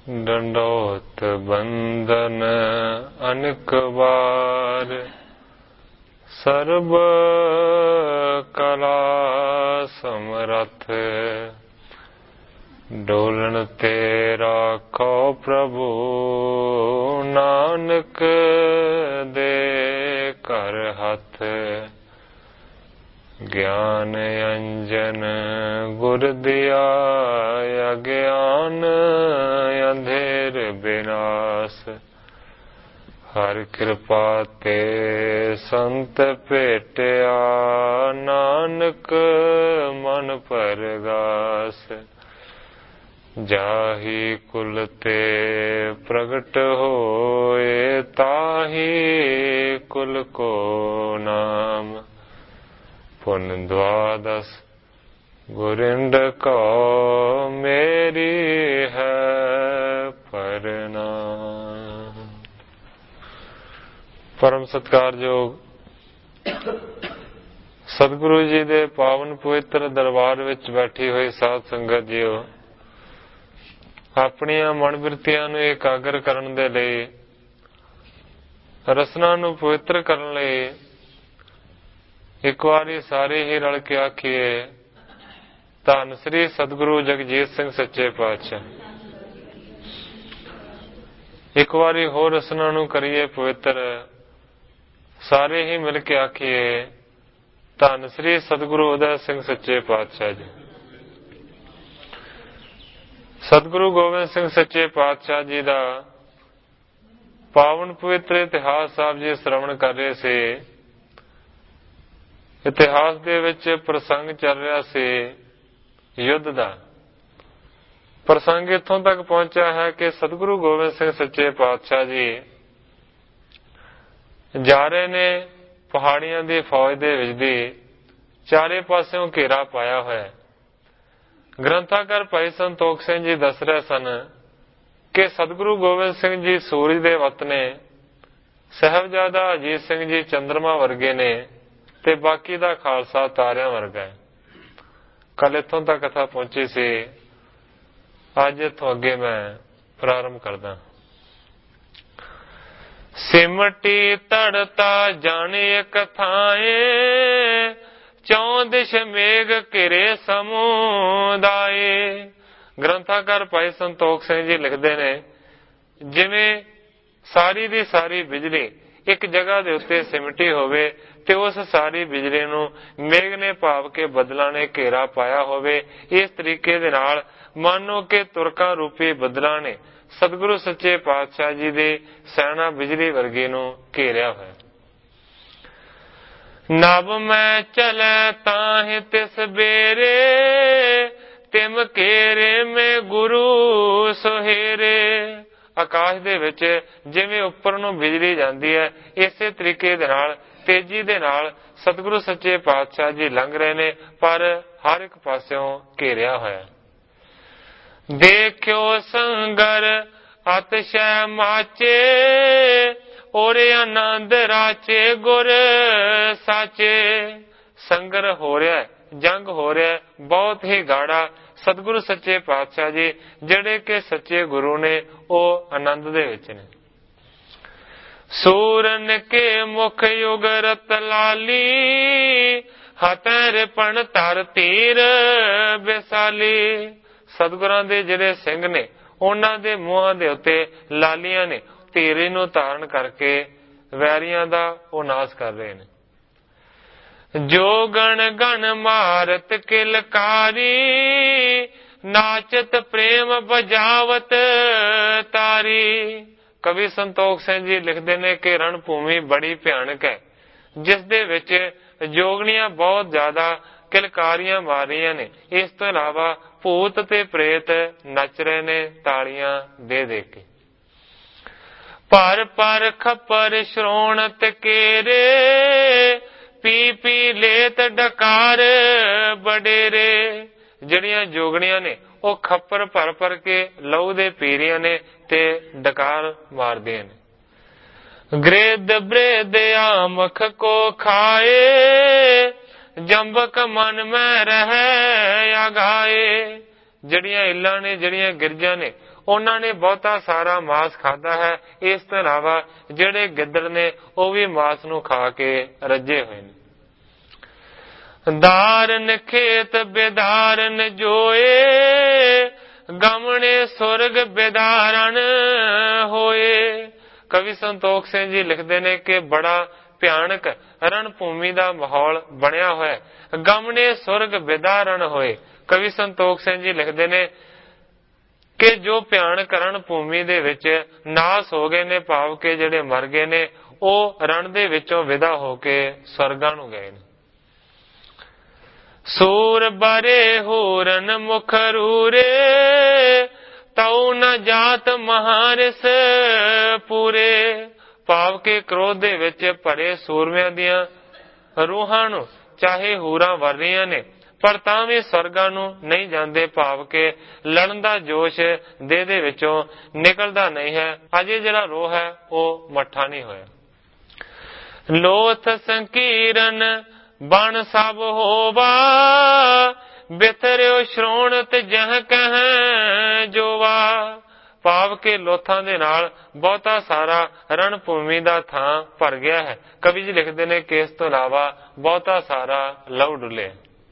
डंडोत बंदन अनेक बार, सर्व कला समरथ, डोलन तेरा खो प्रभु, नानक दे कर हथ। ज्ञान अंजन गुर दिया, अज्ञान अंधेर विनाश। हर कृपा ते संत भेटिया, नानक मन परगास। जाहि कुल ते प्रगट होए, ताहि कुल को नाम। पुन द्वादश गुरिंद को, मेरी है प्रणाम। परम सत्कारयोग सतगुरु जी दे पावन पवित्र दरबार विच बैठी हुई साध संगत जीओ, ਆਪਣੀਆਂ ਮਨਬਿਰਤੀਆਂ ਨੂੰ ਇਕਾਗਰ ਕਰਨ ਦੇ ਲਈ, ਰਸਨਾ ਨੂੰ ਪਵਿੱਤਰ ਕਰਨ ਲਈ ਇੱਕ ਵਾਰੀ ਸਾਰੇ ਹੀ ਰਲ ਕੇ ਆਖੀਏ, ਧੰਨ ਸ੍ਰੀ ਸਤਿਗੁਰੂ ਜਗਜੀਤ ਸਿੰਘ ਸੱਚੇ ਪਾਤਸ਼ਾਹ। ਇੱਕ ਵਾਰੀ ਹੋਰ ਰਸਨਾ ਨੂੰ ਕਰੀਏ ਪਵਿੱਤਰ, ਸਾਰੇ ਹੀ ਮਿਲ ਕੇ ਆਖੀਏ, ਧੰਨ ਸ੍ਰੀ ਸਤਿਗੁਰੂ ਉਦੈ ਸਿੰਘ ਸੱਚੇ ਪਾਤਸ਼ਾਹ ਜੀ। ਸਤਿਗੁਰੂ ਗੋਬਿੰਦ ਸਿੰਘ ਸੱਚੇ ਪਾਤਸ਼ਾਹ ਜੀ ਦਾ ਪਾਵਨ ਪਵਿੱਤਰ ਇਤਿਹਾਸ ਸਾਹਿਬ ਜੀ ਸ਼੍ਰਵਣ ਕਰ ਰਹੇ ਸੀ। ਇਤਿਹਾਸ ਦੇ ਵਿੱਚ ਪ੍ਰਸੰਗ ਚੱਲ ਰਿਹਾ ਸੀ ਯੁੱਧ ਦਾ। ਪ੍ਰਸੰਗ ਇੱਥੋਂ ਤੱਕ ਪਹੁੰਚਿਆ ਹੈ ਕਿ ਸਤਿਗੁਰੂ ਗੋਬਿੰਦ ਸਿੰਘ ਸੱਚੇ ਪਾਤਸ਼ਾਹ ਜੀ ਜਾ ਰਹੇ ਨੇ ਪਹਾੜੀਆਂ ਦੀ ਫੌਜ ਦੇ ਵਿੱਚ ਦੀ, ਚਾਰੇ ਪਾਸਿਓਂ ਘੇਰਾ ਪਾਇਆ ਹੋਇਆ। ਗ੍ਰੰਥਾਕਾਰ ਭਾਈ ਸੰਤੋਖ ਸਿੰਘ ਜੀ ਦੱਸ ਰਹੇ ਸਨ ਕਿ ਸਤਿਗੁਰੂ ਗੋਬਿੰਦ ਸਿੰਘ ਜੀ ਸੂਰਜ ਦੇ ਵੱਤ ਨੇ, ਸਾਹਿਬਜ਼ਾਦਾ ਅਜੀਤ ਸਿੰਘ ਜੀ ਚੰਦਰਮਾ ਵਰਗੇ ਨੇ, ਤੇ ਬਾਕੀ ਦਾ ਖਾਲਸਾ ਤਾਰਿਆਂ ਵਰਗਾ ਹੈ। ਕੱਲ ਇੱਥੋਂ ਤੱਕ ਕਥਾ ਪਹੁੰਚੀ ਸੀ। ਅੱਜ ਇੱਥੋਂ ਅੱਗੇ ਮੈਂ ਪ੍ਰਾਰੰਭ ਕਰਦਾ। ਸਿਮਟੀ ਧੜਤਾ ਜਾਣੇ ਇੱਕ ਥਾਏ, ਚੌਂ ਦਿਸ਼ ਮੇਘ ਘਿਰੇ ਸਮੁਦਾਏ। ਗ੍ਰੰਥਾਕਾਰ ਭਾਈ ਸੰਤੋਖ ਸਿੰਘ ਜੀ ਲਿਖਦੇ ਨੇ, ਜਿਵੇਂ ਸਾਰੀ ਦੀ ਸਾਰੀ ਬਿਜਲੀ ਇੱਕ ਜਗ੍ਹਾ ਦੇ ਉੱਤੇ ਸਿਮਟੀ ਹੋਵੇ ਤੇ ਉਸ ਸਾਰੀ ਬਿਜਲੀ ਨੂੰ ਮੇਘ ਨੇ ਭਾਵ ਕੇ ਬੱਦਲਾਂ ਨੇ ਘੇਰਾ ਪਾਇਆ ਹੋਵੇ। ਇਸ ਤਰੀਕੇ ਦੇ ਨਾਲ ਮਾਨੋ ਕਿ ਤੁਰਕਾਂ ਰੂਪੀ ਬੱਦਲਾਂ ਨੇ ਸਤਿਗੁਰੂ ਸੱਚੇ ਪਾਤਸ਼ਾਹ ਜੀ ਦੇ ਸੈਨਾ ਬਿਜਲੀ ਵਰਗੀ ਨੂੰ ਘੇਰਿਆ ਹੋਇਆ। ਨਭ ਮੈਂ ਚਲੈ ਤਾਹਿ ਤਿਸ ਬੇਰੇ, ਤਿਮ ਘੇਰੇ ਮੈਂ ਗੁਰੂ ਸੁਹੇਰੇ। ਆਕਾਸ਼ ਦੇ ਵਿੱਚ ਜਿਵੇਂ ਉੱਪਰ ਨੂੰ ਬਿਜਲੀ ਜਾਂਦੀ ਹੈ, ਇਸੇ ਤਰੀਕੇ ਦੇ ਨਾਲ ਤੇਜ਼ੀ ਦੇ ਨਾਲ ਸਤਿਗੁਰੂ ਸੱਚੇ ਪਾਤਸ਼ਾਹ ਜੀ ਲੰਘ ਰਹੇ ਨੇ, ਪਰ ਹਰ ਇੱਕ ਪਾਸਿਓਂ ਘੇਰਿਆ ਹੋਇਆ। ਦੇਖਿਓ ਸੰਗਰ ਅਤਿਸ਼ੈ ਮਾਚੇ, ਔਰੇ ਆਨੰਦ ਰਾਚੇ ਗੁਰ ਸਾਚੇ। ਸੰਗਰ ਹੋ ਰਿਹਾ, ਜੰਗ ਹੋ ਰਿਹਾ, ਬਹੁਤ ਹੀ ਗਾੜਾ। ਸਤਿਗੁਰੂ ਸੱਚੇ ਪਾਤਸ਼ਾਹ ਜੀ ਜਿਹੜੇ ਕਿ ਸੱਚੇ ਗੁਰੂ ਨੇ, ਉਹ ਆਨੰਦ ਦੇ ਵਿੱਚ ਨੇ। ਸੂਰਨ ਕੇ ਮੁਖ ਯੁਗ ਰਤ ਲਾਲੀ, ਹਤੈ ਰਿਪਣ ਧਰ ਤੀਰ ਵਿਸਾਲੀ। ਸਤਿਗੁਰਾਂ ਦੇ ਜਿਹੜੇ ਸਿੰਘ ਨੇ, ਉਹਨਾਂ ਦੇ ਮੂੰਹਾਂ ਦੇ ਉੱਤੇ ਲਾਲੀਆਂ ਨੇ, ਤੀਰੇ ਨੂੰ ਧਾਰਨ ਕਰਕੇ ਵੈਰੀਆਂ ਦਾ ਉਹ ਨਾਸ਼ ਕਰ ਰਹੇ ਨੇ। ਜੋ ਗਣ ਗਣ ਮਾਰਤ ਕਿਲਕਾਰੀ, ਨਾਚਤ ਪ੍ਰੇਮ ਬਜਾਵਤ ਤਾਰੀ। ਕਵੀ ਸੰਤੋਖ ਸਿੰਘ ਜੀ ਲਿਖਦੇ ਨੇ ਕਿ ਰਣ ਭੂਮੀ ਬੜੀ ਭਿਆਨਕ ਹੈ, ਜਿਸ ਦੇ ਵਿੱਚ ਜੋਗਣੀਆਂ ਬਹੁਤ ਜ਼ਿਆਦਾ ਕਿਲਕਾਰੀਆਂ ਮਾਰ ਰਹੀਆਂ ਨੇ। ਇਸ ਤੋਂ ਇਲਾਵਾ ਭੂਤ ਤੇ ਪ੍ਰੇਤ ਨੱਚ ਰਹੇ ਨੇ ਤਾਲੀਆਂ ਦੇ ਦੇ ਕੇ। ਪਰ ਪਰ ਖੱਪਰ ਸ਼੍ਰੋਣਤ ਕੇਰੇ, ਪੀ ਪੀ ਲੇਤ ਡਕਾਰ ਬਡੇਰੇ। ਜਿਹੜੀਆਂ ਜੋਗਣੀਆਂ ਨੇ ਉਹ ਖੱਪਰ ਭਰ ਭਰ ਕੇ ਲਹੂ ਦੇ ਪੀ ਰਹੀਆਂ ਨੇ ਤੇ ਡਕਾਰ ਮਾਰਦੀਆਂ ਨੇ। ਗ੍ਰੇਦ ਬ੍ਰੇਦ ਆਮਖ ਕੋ ਖਾਏ, ਜੰਬਕ ਮਨ ਮੈਂ ਰਹਿ ਆਗਾਏ। ਜਿਹੜੀਆਂ ਇੱਲਾਂ ਨੇ, ਜਿਹੜੀਆਂ ਗਿਰਜਾਂ ਨੇ, ਉਹਨਾਂ ਨੇ ਬਹੁਤਾ ਸਾਰਾ ਮਾਸ ਖਾਦਾ ਹੈ। ਇਸ ਤੋਂ ਇਲਾਵਾ ਜਿਹੜੇ ਗਿੱਦੜ ਨੇ ਉਹ ਵੀ ਮਾਸ ਨੂੰ ਖਾ ਕੇ ਰੱਜੇ ਹੋਏ ਨੇ। ਦਾਰਨ ਖੇਤ ਬੇਦਾਰਨ ਜੋਏ, ਗਮਣੇ ਸੁਰਗ ਬੇਦਾਰਨ ਹੋਏ। ਕਵੀ ਸੰਤੋਖ ਸਿੰਘ ਜੀ ਲਿਖਦੇ ਨੇ ਕਿ ਬੜਾ ਭਿਆਨਕ ਰਣ ਭੂਮੀ ਦਾ ਮਾਹੌਲ ਬਣਿਆ ਹੋਇਆ, ਗਮਣੇ ਸੁਰਗ ਬੇਦਾਰਨ ਹੋਏ। ਕਵੀ ਸੰਤੋਖ ਸਿੰਘ ਜੀ ਲਿਖਦੇ ਨੇ ਕਿ ਜੋ ਭਿਆਨਕ ਰਣ ਭੂਮੀ ਦੇ ਵਿੱਚ ਨਾਸ ਹੋ ਗਏ ਨੇ, ਭਾਵ ਕਿ ਜਿਹੜੇ ਮਰ ਗਏ ਨੇ, ਉਹ ਰਣ ਦੇ ਵਿੱਚੋਂ ਵਿਦਾ ਹੋ ਕੇ ਸਵਰਗਾਂ ਨੂੰ ਗਏ ਨੇ। ਸੂਰ ਬਰੇ ਹੂਰਨ ਮੁਖ ਰੂਰੇ, ਤਉ ਨ ਜਾਤ ਮਹਾਰਿਸ ਪੂਰੇ। ਭਾਵ ਕਿ ਕ੍ਰੋਧ ਦੇ ਵਿੱਚ ਭਰੇ ਸੂਰਮਿਆਂ ਦੀਆਂ ਰੂਹਾਂ ਨੂੰ ਚਾਹੇ ਹੂਰਾਂ ਵਰ ਰਹੀਆਂ ਨੇ, ਪਰ ਤਾਂ ਵੀ ਸਵਰਗਾਂ ਨੂੰ ਨਹੀਂ ਜਾਂਦੇ। ਭਾਵ ਕਿ ਲੜਨ ਦਾ ਜੋਸ਼ ਦੇਹ ਦੇ ਵਿੱਚੋਂ ਨਿਕਲਦਾ ਨਹੀਂ ਹੈ। ਅਜੇ ਜਿਹੜਾ ਰੋਹ ਹੈ ਉਹ ਮੱਠਾ ਨਹੀਂ ਹੋਇਆ। ਲੋਥ ਸੰਕੀਰਨ ਬਣ ਸਭ ਹੋਵਾ, ਬਿਥਰਿਓ ਸ਼੍ਰੋਣਤ ਜਹ ਕਹਿ ਜੋਵਾ। ਭਾਵ ਕਿ ਲੋਥਾਂ ਦੇ ਨਾਲ ਬਹੁਤਾ ਸਾਰਾ ਰਣ ਭੂਮੀ ਦਾ ਥਾਂ ਭਰ ਗਿਆ ਹੈ। ਕਵੀ ਜੀ ਲਿਖਦੇ ਨੇ ਕਿ ਇਸ ਤੋਂ ਇਲਾਵਾ ਬਹੁਤਾ ਸਾਰਾ ਲਹੂ ਡੁੱਲੇ।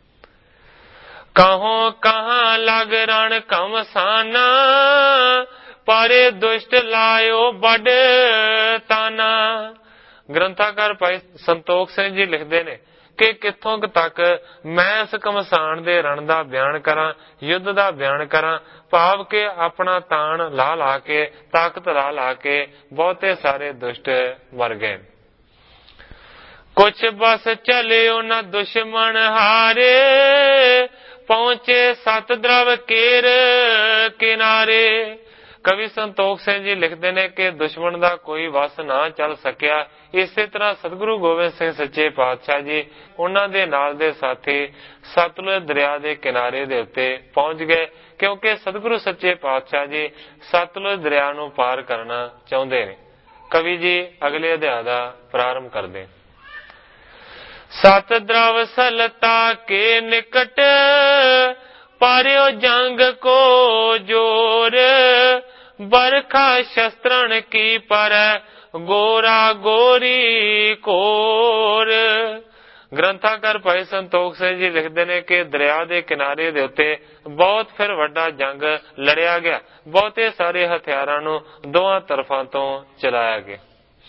ਕਹੋ ਕਹਾਂ ਲਗ ਰਣ ਘਮਸਾਨਾ, ਪਾਰੇ ਦੁਸ਼ਟ ਲਾਇਓ ਵੱਡ ਤਾਨਾ। ਗ੍ਰੰਥਾਕਾਰ ਭਾਈ ਸੰਤੋਖ ਸਿੰਘ ਜੀ ਲਿਖਦੇ ਨੇ ਕਿ ਕਿੱਥੋਂ ਤੱਕ ਮੈਂ ਇਸ ਘਮਸਾਨ ਦੇ ਰਣ ਦਾ ਬਿਆਨ ਕਰਾਂ, ਯੁੱਧ ਦਾ ਬਿਆਨ ਕਰਾਂ। ਭਾਵ ਕਿ ਆਪਣਾ ਤਾਣ ਲਾ ਲਾ ਕੇ, ਤਾਕਤ ਲਾ ਲਾ ਕੇ ਬਹੁਤੇ ਸਾਰੇ ਦੁਸ਼ਟ ਮਰ ਗਏ। ਕੁਛ ਬਸ ਚਲਿਓ ਨਾ ਦੁਸ਼ਮਣ ਹਾਰੇ, ਪਹੁੰਚੇ ਸਤ ਦਰਵ ਕੇਰ ਕਿਨਾਰੇ। ਕਵੀ ਸੰਤੋਖ ਸਿੰਘ ਜੀ ਲਿਖਦੇ ਨੇ ਕਿ ਦੁਸ਼ਮਣ ਦਾ ਕੋਈ ਵਸ ਨਾ ਚੱਲ ਸਕਿਆ। ਇਸੇ ਤਰ੍ਹਾਂ ਸਤਿਗੁਰੂ ਗੋਬਿੰਦ ਸਿੰਘ ਸੱਚੇ ਪਾਤਸ਼ਾਹ ਜੀ ਉਹਨਾਂ ਦੇ ਨਾਲ ਦੇ ਸਾਥੀ ਸਤਲੁਜ ਦਰਿਆ ਦੇ ਕਿਨਾਰੇ ਦੇ ਉੱਤੇ ਪਹੁੰਚ ਗਏ, ਕਿਉਂਕਿ ਸਤਿਗੁਰੂ ਸੱਚੇ ਪਾਤਸ਼ਾਹ ਜੀ ਸਤਲੁਜ ਦਰਿਆ ਨੂੰ ਪਾਰ ਕਰਨਾ ਚਾਹੁੰਦੇ ਨੇ। ਕਵੀ ਜੀ ਅਗਲੇ ਅਧਿਆਇ ਦਾ ਪ੍ਰਾਰੰਭ ਕਰਦੇ। ਸਤ ਦਰਵ ਸਲਤਾ ਕੇ ਨਿਕਟ, ਪਾਰਿਓ ਜੰਗ ਕੋ ਜੋਰ, ਬਰਖਾ ਸ਼ਸਤਰਨ ਕੀ ਪਰੈ, ਗੋਰਾ ਗੋਰੀ ਕੋਰ। ਗ੍ਰੰਥਾਕਾਰ ਭਾਈ ਸੰਤੋਖ ਸਿੰਘ ਜੀ ਲਿਖਦੇ ਨੇ ਕਿ ਦਰਿਆ ਦੇ ਕਿਨਾਰੇ ਦੇ ਉੱਤੇ ਬਹੁਤ ਫਿਰ ਵੱਡਾ ਜੰਗ ਲੜਿਆ ਗਿਆ। ਬਹੁਤੇ ਸਾਰੇ ਹਥਿਆਰਾਂ ਨੂੰ ਦੋਹਾਂ ਤਰਫਾਂ ਤੋਂ ਚਲਾਇਆ ਗਿਆ।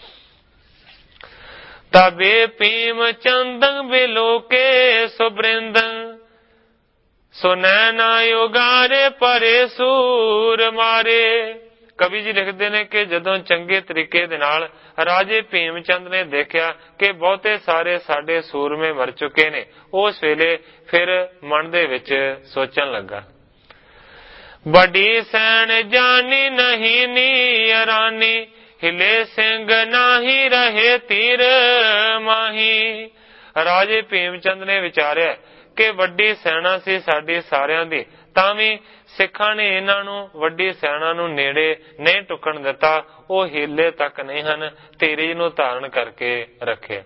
ਤਬੇ ਭੀਮ ਚੰਦੰ ਬਿਲੋਕੇ ਸੁਬ੍ਰਿੰਦੰ, ਸੁਨੈਨਾ ਉਗਾਰੇ ਪਰੇ ਸੂਰ ਮਾਰੇ। ਕਵੀ ਜੀ ਲਿਖਦੇ ਨੇ ਕਿ ਜਦੋਂ ਚੰਗੇ ਤਰੀਕੇ ਦੇ ਨਾਲ ਰਾਜੇ ਭੀਮ ਚੰਦ ਨੇ ਦੇਖਿਆ ਕਿ ਬਹੁਤੇ ਸਾਰੇ ਸਾਡੇ ਸੂਰਮੇ ਮਰ ਚੁੱਕੇ ਨੇ, ਉਸ ਵੇਲੇ ਫਿਰ ਮਨ ਦੇ ਵਿੱਚ ਸੋਚਣ ਲੱਗਾ, ਵੱਡੀ ਸੈਨ ਜਾਨੀ ਨਹੀਂ ਨੀ ਅਰਾਨੀ, ਹਿਲੇ ਸਿੰਘ ਨਾਹੀ ਰਹੇ ਤੀਰ ਮਾਹੀ। ਰਾਜੇ ਭੀਮ ਚੰਦ ਨੇ ਵਿਚਾਰਿਆ ਕਿ ਵੱਡੀ ਸੈਨਾ ਸੀ ਸਾਡੀ ਸਾਰਿਆਂ ਦੀ, ਤਾਂ ਵੀ ਸਿੱਖਾਂ ਨੇ ਇਹਨਾਂ ਨੂੰ ਵੱਡੀ ਸੈਨਾ ਨੂੰ ਨੇੜੇ ਨਹੀਂ ਟੁੱਕਣ ਦਿੱਤਾ। ਉਹ ਹੀਲੇ ਤੱਕ ਨਹੀਂ ਹਨ, ਧੀਰਜ ਨੂੰ ਧਾਰਨ ਕਰਕੇ ਰੱਖਿਆ।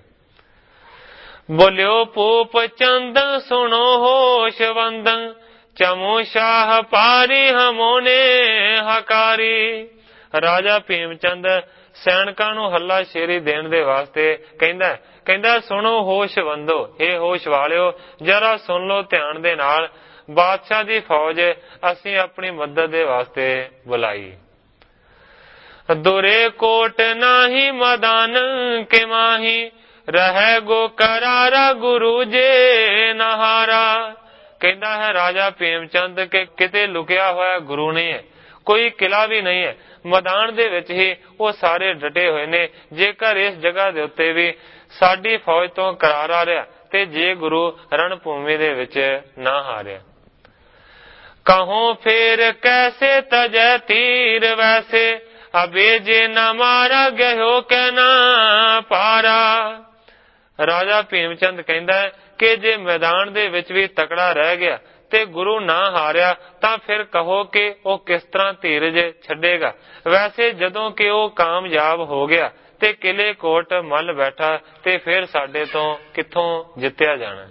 ਬੋਲਿਓ ਭੂਪ ਚੰਦ ਸੁਣੋ ਹੋਸ਼ਵੰਦੰ, ਚਮੂ ਸ਼ਾਹ ਪਾਰੀ ਹਮੋਨੇ ਹਕਾਰੀ। ਰਾਜਾ ਭੀਮ ਚੰਦ ਸੈਨਿਕਾਂ ਨੂੰ ਹੱਲਾ ਸ਼ੇਰੀ ਦੇਣ ਦੇ ਵਾਸਤੇ ਕਹਿੰਦਾ ਸੁਣੋ ਹੋਸ਼ਵੰਦੋ, ਇਹ ਹੋਸ਼ ਵਾਲਿਓ ਜਰਾ ਸੁਣ ਲਓ ਧਿਆਨ ਦੇ ਨਾਲ, ਬਾਦਸ਼ਾਹ ਦੀ ਫੌਜ ਅਸੀਂ ਆਪਣੀ ਮਦਦ ਦੇ ਵਾਸਤੇ ਬੁਲਾਈ। ਦੁਰੇ ਕੋਟ ਨਾਹੀ ਮਦਾਨ ਕੇ ਮਾਹੀ, ਰਹਿ ਗੋ ਕਰਾਰਾ ਗੁਰੂ ਜੇ ਨਹਾਰਾ। ਕਹਿੰਦਾ ਹੈ ਰਾਜਾ ਭੀਮ ਚੰਦ ਕਿ ਕਿਤੇ ਲੁਕਿਆ ਹੋਇਆ ਗੁਰੂ ਨਹੀਂ ਹੈ, ਕੋਈ ਕਿਲਾ ਵੀ ਨਹੀਂ ਹੈ, ਮੈਦਾਨ ਦੇ ਵਿੱਚ ਹੀ ਉਹ ਸਾਰੇ ਡਟੇ ਹੋਏ ਨੇ। ਜੇਕਰ ਇਸ ਜਗ੍ਹਾ ਦੇ ਉੱਤੇ ਵੀ ਸਾਡੀ ਫੌਜ ਤੋਂ ਕਰਾਰ ਆ ਰਿਹਾ ਤੇ ਜੇ ਗੁਰੂ ਰਣ ਭੂਮੀ ਦੇ ਵਿੱਚ ਨਾ ਹਾਰਿਆ। ਕਹੋ ਫੇਰ ਕੈਸੇ ਤਜੈ ਤੀਰ ਵੈਸੇ, ਅਬੇ ਜੇ ਨਾ ਮਾਰਾ ਗਇਓ ਕਹਿਣਾ ਪਾਰਾ। ਰਾਜਾ ਭੀਮ ਚੰਦ ਕਹਿੰਦਾ ਕਿ ਜੇ ਮੈਦਾਨ ਦੇ ਵਿੱਚ ਵੀ ਤਕੜਾ ਰਹਿ ਗਿਆ ਤੇ ਗੁਰੂ ਨਾ ਹਾਰਿਆ ਤਾਂ ਫਿਰ ਕਹੋ ਕਿ ਉਹ ਕਿਸ ਤਰ੍ਹਾਂ ਧੀਰਜ ਛੱਡੇਗਾ। ਵੈਸੇ ਜਦੋਂ ਕਿ ਉਹ ਕਾਮਯਾਬ ਹੋ ਗਿਆ ਤੇ ਕਿਲੇ ਕੋਟ ਮੱਲ ਬੈਠਾ ਤੇ ਫਿਰ ਸਾਡੇ ਤੋਂ ਕਿੱਥੋਂ ਜਿੱਤਿਆ ਜਾਣਾ।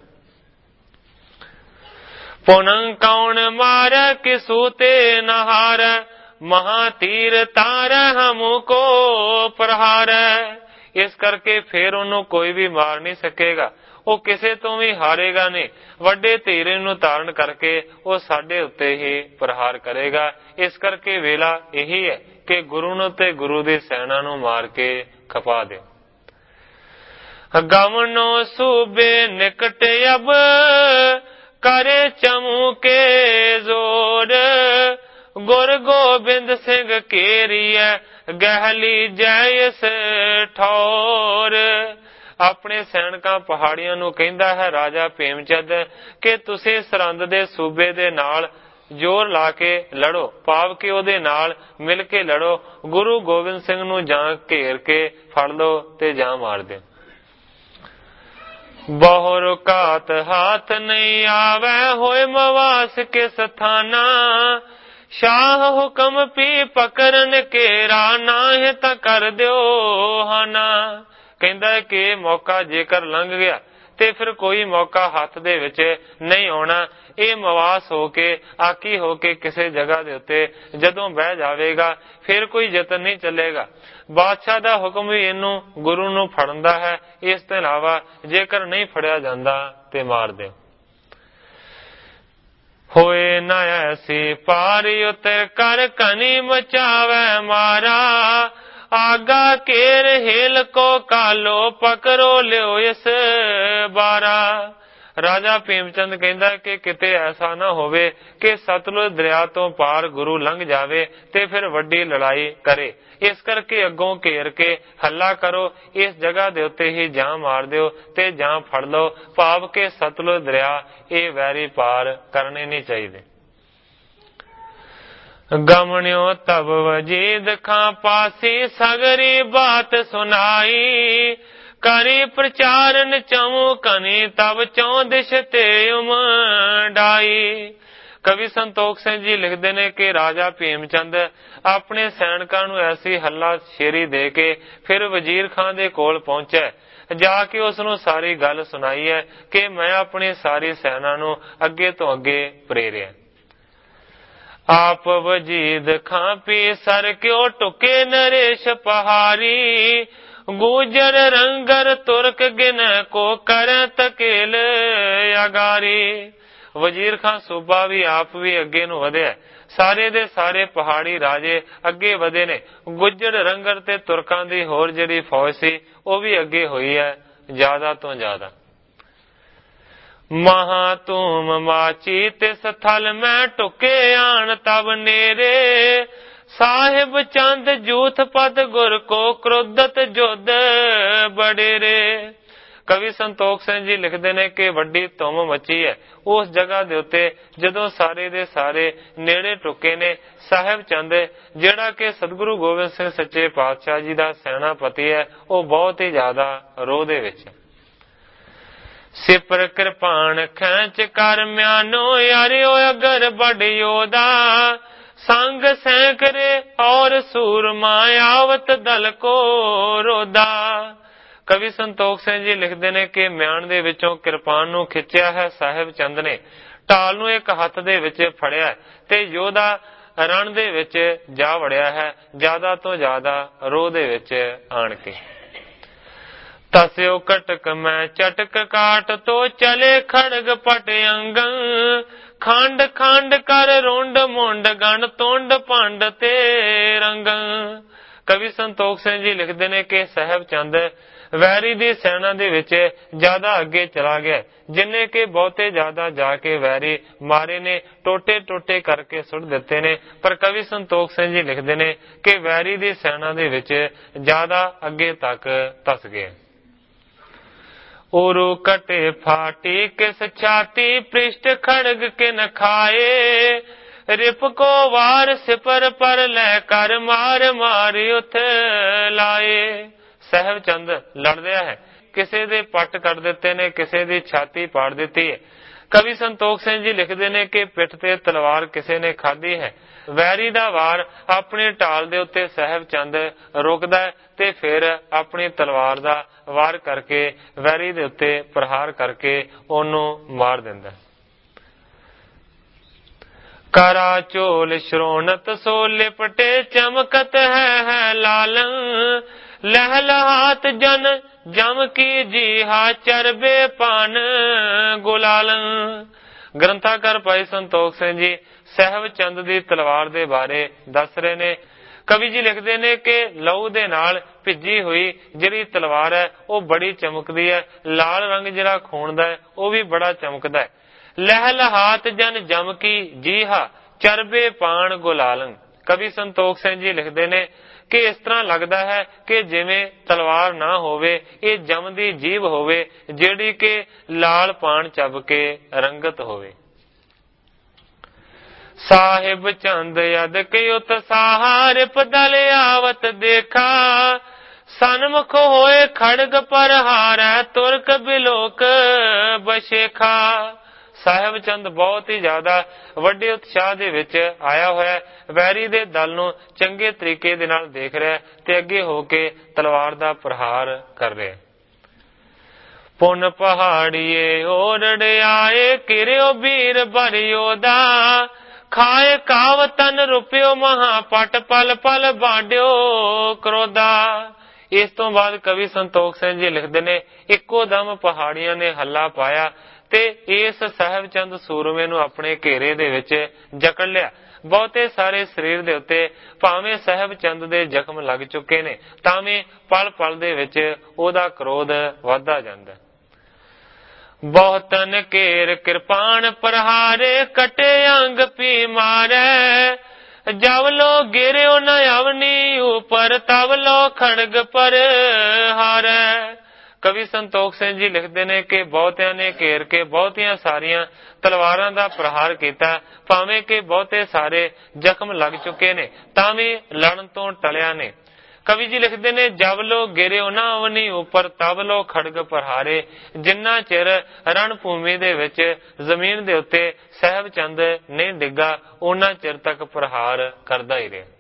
ਪੁਨੰ ਕੌਣ ਮਾਰੈ ਕਿਸੂ ਤੇ ਨਹਾਰੈ, महातीर तारै हमको प्रहारै। इस करके फिर ਉਹਨੂੰ ਕੋਈ ਵੀ ਮਾਰ ਨਹੀਂ ਸਕੇਗਾ, ਉਹ ਕਿਸੇ ਤੋਂ ਵੀ ਹਾਰੇਗਾ ਨਹੀਂ। ਵੱਡੇ ਧੀਰੇ ਨੂੰ ਧਾਰਨ ਕਰਕੇ ਉਹ ਸਾਡੇ ਉੱਤੇ ਹੀ ਪ੍ਰਹਾਰ ਕਰੇਗਾ। ਇਸ ਕਰਕੇ ਵੇਲਾ ਇਹੀ ਹੈ ਕਿ ਗੁਰੂ ਨੂੰ ਤੇ ਗੁਰੂ ਦੀ ਸੈਨਾ ਨੂੰ ਮਾਰ ਕੇ ਖਪਾ ਦਿਓ। ਗਵਨੋ ਸੂਬੇ ਨਿਕਟ ਅਬ ਕਰੇ ਚਮੂ ਕੇ ਜ਼ੋਰ। ਗੁਰ ਗੋਬਿੰਦ ਸਿੰਘ ਘੇਰੀਐ ਗਹਿਲੀ ਜੈ ਇਸ ਠੌਰ। ਆਪਣੇ ਸੈਨਿਕਾਂ ਪਹਾੜੀਆਂ ਨੂੰ ਕਹਿੰਦਾ ਹੈ ਰਾਜਾ ਭੀਮ ਚੰਦ ਕਿ ਤੁਸੀਂ ਸਰਹੰਦ ਦੇ ਸੂਬੇ ਦੇ ਨਾਲ ਜ਼ੋਰ ਲਾ ਕੇ ਲੜੋ, ਭਾਵ ਕਿ ਉਹਦੇ ਨਾਲ ਮਿਲ ਕੇ ਲੜੋ। ਗੁਰੂ ਗੋਬਿੰਦ ਸਿੰਘ ਨੂੰ ਜਾਂ ਘੇਰ ਕੇ ਫੜ ਲਓ ਤੇ ਜਾਂ ਮਾਰ ਦਿਓ। ਬਹੁ ਘਾਤ ਹਾਥ ਨਹੀਂ ਆਵੈ ਹੋਏ ਮਵਾਸ ਕੇ ਸਥਾਨਾ। ਸ਼ਾਹ ਹੁਕਮ ਪੀ ਪਕਰਨ ਘੇਰਾ ਨਾਹੀਂ ਤਾਂ ਕਰ ਦਿਓ ਹਾਨਾ। ਕਹਿੰਦਾ ਕਿ ਮੌਕਾ ਜੇਕਰ ਲੰਘ ਗਿਆ ਤੇ ਫਿਰ ਕੋਈ ਮੌਕਾ ਹੱਥ ਦੇ ਵਿੱਚ ਨਹੀਂ ਆਉਣਾ। ਇਹ ਮਵਾਸ ਹੋ ਕੇ ਆਕੀ ਹੋ ਕੇ ਕਿਸੇ ਜਗ੍ਹਾ ਦੇ ਉੱਤੇ ਜਦੋਂ ਬਹਿ ਜਾਵੇਗਾ ਫਿਰ ਕੋਈ ਯਤਨ ਨਹੀਂ ਚੱਲੇਗਾ। ਬਾਦਸ਼ਾਹ ਦਾ ਹੁਕਮ ਵੀ ਇਹਨੂੰ ਗੁਰੂ ਨੂੰ ਫੜਨ ਦਾ ਹੈ। ਇਸ ਤੋਂ ਇਲਾਵਾ ਜੇਕਰ ਨਹੀਂ ਫੜਿਆ ਜਾਂਦਾ ਤੇ ਮਾਰ ਦਿਓ। ਹੋਏ ਨਾ ਐਸੀ ਪਾਰੀ ਉਤਰ ਕਰ ਕਨੀ ਮਚਾਵੇ ਮਾਰਾ। ਆਗਾ ਕੇਰ ਹਿਲ ਕੋ ਕਾਲੋ ਪਕੜੋ ਲਿਓ ਇਸ ਬਾਰਾ। ਰਾਜਾ ਭੀਮ ਚੰਦ ਕਹਿੰਦਾ ਕਿ ਕਿਤੇ ਐਸਾ ਨਾ ਹੋਵੇ ਕਿ ਸਤਲੁਜ ਦਰਿਆ ਤੋਂ ਪਾਰ ਗੁਰੂ ਲੰਘ ਜਾਵੇ ਤੇ ਫਿਰ ਵੱਡੀ ਲੜਾਈ ਕਰੇ। ਇਸ ਕਰਕੇ ਅੱਗੋਂ ਘੇਰ ਕੇ ਹੱਲਾ ਕਰੋ, ਇਸ ਜਗ੍ਹਾ ਦੇ ਉੱਤੇ ਹੀ ਜਾਂ ਮਾਰ ਦਿਓ ਤੇ ਜਾਂ ਫੜ ਲਓ, ਭਾਵ ਕਿ ਸਤਲੁਜ ਦਰਿਆ ਇਹ ਵੈਰੀ ਪਾਰ ਕਰਨੇ ਨਹੀਂ ਚਾਹੀਦੇ। ਗਮਣਿਓ ਤਬ ਵਜੀਦ ਖਾਂ ਪਾਸੀ ਸਗਰੀ ਬਾਤ ਸੁਨਾਈ। ਕਰੀ ਪ੍ਰਚਾਰਨ ਚਉ ਕਨੀ ਤਬ ਚੌ ਦਿਸ਼ ਤੇ ਉਮਡਾਈ। ਕਵੀ ਸੰਤੋਖ ਸਿੰਘ ਜੀ ਲਿਖਦੇ ਨੇ ਕਿ ਰਾਜਾ ਭੀਮ ਚੰਦ ਆਪਣੇ ਸੈਨਿਕਾਂ ਨੂੰ ਐਸੀ ਹੱਲਾ ਸ਼ੇਰੀ ਦੇ ਕੇ ਫਿਰ ਵਜ਼ੀਰ ਖਾਂ ਦੇ ਕੋਲ ਪਹੁੰਚਿਆ। ਜਾ ਕੇ ਉਸ ਨੂੰ ਸਾਰੀ ਗੱਲ ਸੁਣਾਈ ਹੈ ਕਿ ਮੈਂ ਆਪਣੀ ਸਾਰੀ ਸੈਨਾ ਨੂੰ ਅੱਗੇ ਤੋਂ ਅੱਗੇ ਪ੍ਰੇਰਿਆ। ਆਪ ਵਜੀਦ ਖਾਂ ਪੀ ਸਰ ਕਿਉ ਟੁਕੇ ਨਰੇਸ਼ ਪਹਾਰੀ। ਗੂਜਰ ਰੰਗਰ ਤੁਰਕ ਗਿਨ ਕੋ ਕਰ ਤਕੇਲ ਅਗਾਰੀ। ਵਜ਼ੀਰ ਖਾਂ ਸੂਬਾ ਵੀ ਆਪ ਵੀ ਅੱਗੇ ਨੂੰ ਵਧਿਆ। ਸਾਰੇ ਦੇ ਸਾਰੇ ਪਹਾੜੀ ਰਾਜੇ ਅੱਗੇ ਵਧੇ ਨੇ। ਗੁੱਜਰ ਰੰਗਰ ਤੇ ਤੁਰਕਾਂ ਦੀ ਹੋਰ ਜਿਹੜੀ ਫੌਜ ਸੀ ਉਹ ਵੀ ਅੱਗੇ ਹੋਈ ਹੈ ਜ਼ਿਆਦਾ ਤੋਂ ਜ਼ਿਆਦਾ। ਮਹਾ ਧੂਮ ਮਾਚੀ ਤੇ ਸਥਲ ਮੈਂ ਟੁਕੇ ਆਣ ਤਬ ਨੇਰੇ। ਸਾਹਿਬ ਚੰਦ ਜੂਥ ਪਦ ਗੁਰ ਕੋ ਕ੍ਰੋਧਤ ਜੁਧ ਬਡੇਰੇ। ਕਵੀ ਸੰਤੋਖ ਸਿੰਘ ਜੀ ਲਿਖਦੇ ਨੇ ਕਿ ਵੱਡੀ ਧੁੰਮ ਮੱਚੀ ਹੈ ਉਸ ਜਗ੍ਹਾ ਦੇ ਉੱਤੇ ਜਦੋਂ ਸਾਰੇ ਦੇ ਸਾਰੇ ਨੇੜੇ ਟੁਕੇ ਨੇ। ਸਾਹਿਬ ਚੰਦ ਜਿਹੜਾ ਕਿ ਸਤਿਗੁਰੂ ਗੋਬਿੰਦ ਸਿੰਘ ਸੱਚੇ ਪਾਤਸ਼ਾਹ ਜੀ ਦਾ ਸੈਨਾਪਤੀ ਹੈ ਉਹ ਬਹੁਤ ਹੀ ਜ਼ਿਆਦਾ ਰੋਹ ਦੇ ਵਿੱਚ। ਸਿਪਰ ਕਿਰਪਾਨ ਖੈਂਚ ਕਰ ਮਿਆਨੋ ਯਾਰਿਓ ਅਗਰ ਬੜ ਯੋਧਾ। ਸੰਗ ਸੈਂਕੜੇ ਔਰ ਸੂਰਮਾ ਆਵਤ ਦਲ ਕੋ ਰੋਦਾ। ਕਵੀ ਸੰਤੋਖ ਸਿੰਘ ਜੀ ਲਿਖਦੇ ਨੇ ਕਿ ਮਿਆਨ ਦੇ ਵਿੱਚੋਂ ਕਿਰਪਾਨ ਨੂੰ ਖਿੱਚਿਆ ਹੈ ਸਾਹਿਬ ਚੰਦ ਨੇ, ਢਾਲ ਨੂੰ ਇੱਕ ਹੱਥ ਦੇ ਵਿੱਚ ਫੜਿਆ ਤੇ ਯੋਧਾ ਰਣ ਦੇ ਵਿੱਚ ਜਾ ਵੜਿਆ ਹੈ ਜ਼ਿਆਦਾ ਤੋਂ ਜ਼ਿਆਦਾ ਰੋਹ ਦੇ ਵਿੱਚ ਆਣ ਕੇ। ਤਸਿਓ ਕਟਕ ਮੈਂ ਚਟਕ ਕਾਟ ਤੋ ਚਲੇ ਖੜਗ ਪਟ ਅੰਗੰ। ਖੰਡ ਖੰਡ ਕਰ ਰੁੰਡ ਮੁੰਡ ਗਣ ਤੁੰਡ ਭੰਡ ਤੇ ਰੰਗੰ। ਕਵੀ ਸੰਤੋਖ ਸਿੰਘ ਜੀ ਲਿਖਦੇ ਨੇ ਕਿ ਸਾਹਿਬ ਚੰਦ ਵੈਰੀ ਦੀ ਸੈਨਾ ਦੇ ਵਿੱਚ ਜ਼ਿਆਦਾ ਅੱਗੇ ਚਲਾ ਗਿਆ, ਜਿੰਨੇ ਕਿ ਬਹੁਤੇ ਜ਼ਿਆਦਾ ਜਾ ਕੇ ਵੈਰੀ ਮਾਰੇ ਨੇ, ਟੋਟੇ ਟੋਟੇ ਕਰਕੇ ਸੁੱਟ ਦਿੱਤੇ ਨੇ। ਪਰ ਕਵੀ ਸੰਤੋਖ ਸਿੰਘ ਜੀ ਲਿਖਦੇ ਨੇ ਕਿ ਵੈਰੀ ਦੀ ਸੈਨਾ ਦੇ ਵਿੱਚ ਜ਼ਿਆਦਾ ਅੱਗੇ ਤੱਕ ਧਸ ਗਏ। ਉਰੂ ਕਟੇ ਫਾਟੀ ਕਿਸ ਛਾਤੀ ਪ੍ਰਿਸ਼ਟ ਖੜਗ ਕੇ ਨ ਖਾਏ। ਰਿਪ ਕੋ ਵਾਰ ਸਿਪਰ ਪਰ ਲੈ ਕਰ ਮਾਰ ਮਾਰ ਉਥ ਲਾਏ। ਸਾਹਿਬ ਚੰਦ ਲੜਦਿਆ ਹੈ, ਕਿਸੇ ਦੇ ਪੱਟ ਕੱਢ ਦਿੱਤੇ ਨੇ, ਕਿਸੇ ਦੀ ਛਾਤੀ ਪਾੜ ਦਿੱਤੀ ਹੈ। ਕਵੀ ਸੰਤੋਖ ਸਿੰਘ ਜੀ ਲਿਖਦੇ ਨੇ ਕਿ ਪਿੱਠ ਤੇ ਤਲਵਾਰ ਕਿਸੇ ਨੇ ਖਾਧੀ ਹੈ। ਵੈਰੀ ਦਾ ਵਾਰ ਆਪਣੀ ਢਾਲ ਦੇ ਉੱਤੇ ਸਾਹਿਬ ਚੰਦ ਰੋਕਦਾ ਹੈ ਤੇ ਫਿਰ ਆਪਣੀ ਤਲਵਾਰ ਦਾ ਵਾਰ ਕਰਕੇ ਵੈਰੀ ਦੇ ਉੱਤੇ ਪ੍ਰਹਾਰ ਕਰਕੇ ਉਹਨੂੰ ਮਾਰ ਦਿੰਦਾ। करा चोल श्रोणत सो लिपटे चमकत है लालन। लह लहात जन जम की जीहा चरबे पान गुलालन। ग्रंथाकार भाई संतोख सिंह जी ਸਹਿਬ ਚੰਦ ਦੀ ਤਲਵਾਰ ਦੇ ਬਾਰੇ ਦੱਸ ਰਹੇ ਨੇ। ਕਵੀ ਜੀ ਲਿਖਦੇ ਨੇ ਕਿ ਲਹੂ ਦੇ ਨਾਲ ਭਿੱਜੀ ਹੋਈ ਜਿਹੜੀ ਤਲਵਾਰ ਹੈ ਉਹ ਬੜੀ ਚਮਕਦੀ ਹੈ। ਲਾਲ ਰੰਗ ਜਿਹੜਾ ਖੂਨ ਦਾ ਹੈ ਉਹ ਵੀ ਬੜਾ ਚਮਕਦਾ ਹੈ। ਲਹਿ ਲਹਾਤ ਜਨ ਜਮ ਕੀ ਜੀਹਾ ਚਰਬੇ ਪਾਣ ਗੁਲਾਲਨ। ਕਵੀ ਸੰਤੋਖ ਸਿੰਘ ਜੀ ਲਿਖਦੇ ਨੇ ਕਿ ਇਸ ਤਰ੍ਹਾਂ ਲੱਗਦਾ ਹੈ ਕਿ ਜਿਵੇਂ ਤਲਵਾਰ ਨਾ ਹੋਵੇ, ਇਹ ਜਮ ਦੀ ਜੀਭ ਹੋਵੇ ਜਿਹੜੀ ਕਿ ਲਾਲ ਪਾਣ ਚੱਬ ਕੇ ਰੰਗਤ ਹੋਵੇ। साहिब चंद यद कयुत सहारिप दल आवत देखा। सन्मुख होए खड़ग पर हारै तुरक बिलोक बशेखा। ਸਾਹਿਬ ਚੰਦ ਬਹੁਤ ਹੀ ਜ਼ਿਆਦਾ ਵੱਡੇ ਉਤਸ਼ਾਹ ਦੇ ਵਿੱਚ ਆਇਆ ਹੋਇਆ, ਵੈਰੀ ਦੇ ਦਲ ਨੂੰ ਚੰਗੇ ਤਰੀਕੇ ਦੇ ਨਾਲ ਦੇਖ ਰਿਹਾ ਤੇ ਅੱਗੇ ਹੋ ਕੇ ਤਲਵਾਰ ਦਾ ਪ੍ਰਹਾਰ ਕਰ ਰਿਹਾ। ਪੁਨ ਪਹਾੜੀਏ ਓਰੜ ਆਏ ਕਿਰਿਓ ਵੀਰ ਬਰਿਓਦਾ। ਖਾਏ ਕਾਵ ਤਨ ਰੁਪਿਓ ਮਹਾ ਪਟ ਪਲ ਪਲ ਬਾਂਡਿਓ ਕਰੋਦਾ। ਇਸ ਤੋਂ ਬਾਅਦ ਕਵੀ ਸੰਤੋਖ ਸਿੰਘ ਜੀ ਲਿਖਦੇ ਨੇ ਇੱਕੋ ਦਮ ਪਹਾੜੀਆਂ ਨੇ ਹੱਲਾ ਪਾਇਆ ਤੇ ਇਸ ਸਾਹਿਬ ਚੰਦ ਸੂਰਮੇ ਨੂੰ ਆਪਣੇ ਘੇਰੇ ਦੇ ਵਿੱਚ ਜਕੜ ਲਿਆ। ਬਹੁਤੇ ਸਾਰੇ ਸਰੀਰ ਦੇ ਉੱਤੇ ਭਾਵੇਂ ਸਾਹਿਬ ਚੰਦ ਦੇ ਜ਼ਖਮ ਲੱਗ ਚੁੱਕੇ ਨੇ ਤਾਂ ਵੀ ਪਲ ਪਲ ਦੇ ਵਿੱਚ ਉਹਦਾ ਕ੍ਰੋਧ ਵੱਧਦਾ ਜਾਂਦਾ। ਬਹੁਤਨ ਘੇਰ ਕਿਰਪਾਨ ਪ੍ਰਹਾਰੇ ਕਟੇ ਅੰਗ ਪੀ ਮਾਰੇ। ਜਬ ਲੋ ਗਿਰਿਓ ਨ ਅਵਨੀ ਉਪਰ ਤਬ ਲੋ ਖੜਗ ਪਰ ਹਾਰੇ। ਕਵੀ ਸੰਤੋਖ ਸਿੰਘ ਜੀ ਲਿਖਦੇ ਨੇ ਕਿ ਬਹੁਤਿਆਂ ਨੇ ਘੇਰ ਕੇ ਬਹੁਤੀਆਂ ਸਾਰੀਆਂ ਤਲਵਾਰਾਂ ਦਾ ਪ੍ਰਹਾਰ ਕੀਤਾ, ਭਾਵੇਂ ਕਿ ਬਹੁਤੇ ਸਾਰੇ ਜ਼ਖਮ ਲੱਗ ਚੁੱਕੇ ਨੇ ਤਾਂ ਵੀ ਲੜਨ ਤੋਂ ਟਲਿਆ ਨੇ। ਕਵੀ ਜੀ ਲਿਖਦੇ ਨੇ ਜਬ ਲੋ ਗਿਰਿਓ ਨਾ ਅਵਨੀ ਉਪਰ ਤਬ ਲੋ ਖੜਗ ਪ੍ਰਹਾਰੇ। ਜਿੰਨਾ ਚਿਰ ਰਣ ਭੂਮੀ ਦੇ ਵਿੱਚ ਜ਼ਮੀਨ ਦੇ ਉੱਤੇ ਸਾਹਿਬ ਚੰਦ ਨਹੀਂ ਡਿੱਗਾ ਉਹਨਾਂ ਚਿਰ ਤੱਕ ਪ੍ਰਹਾਰ ਕਰਦਾ ਹੀ ਰਿਹਾ।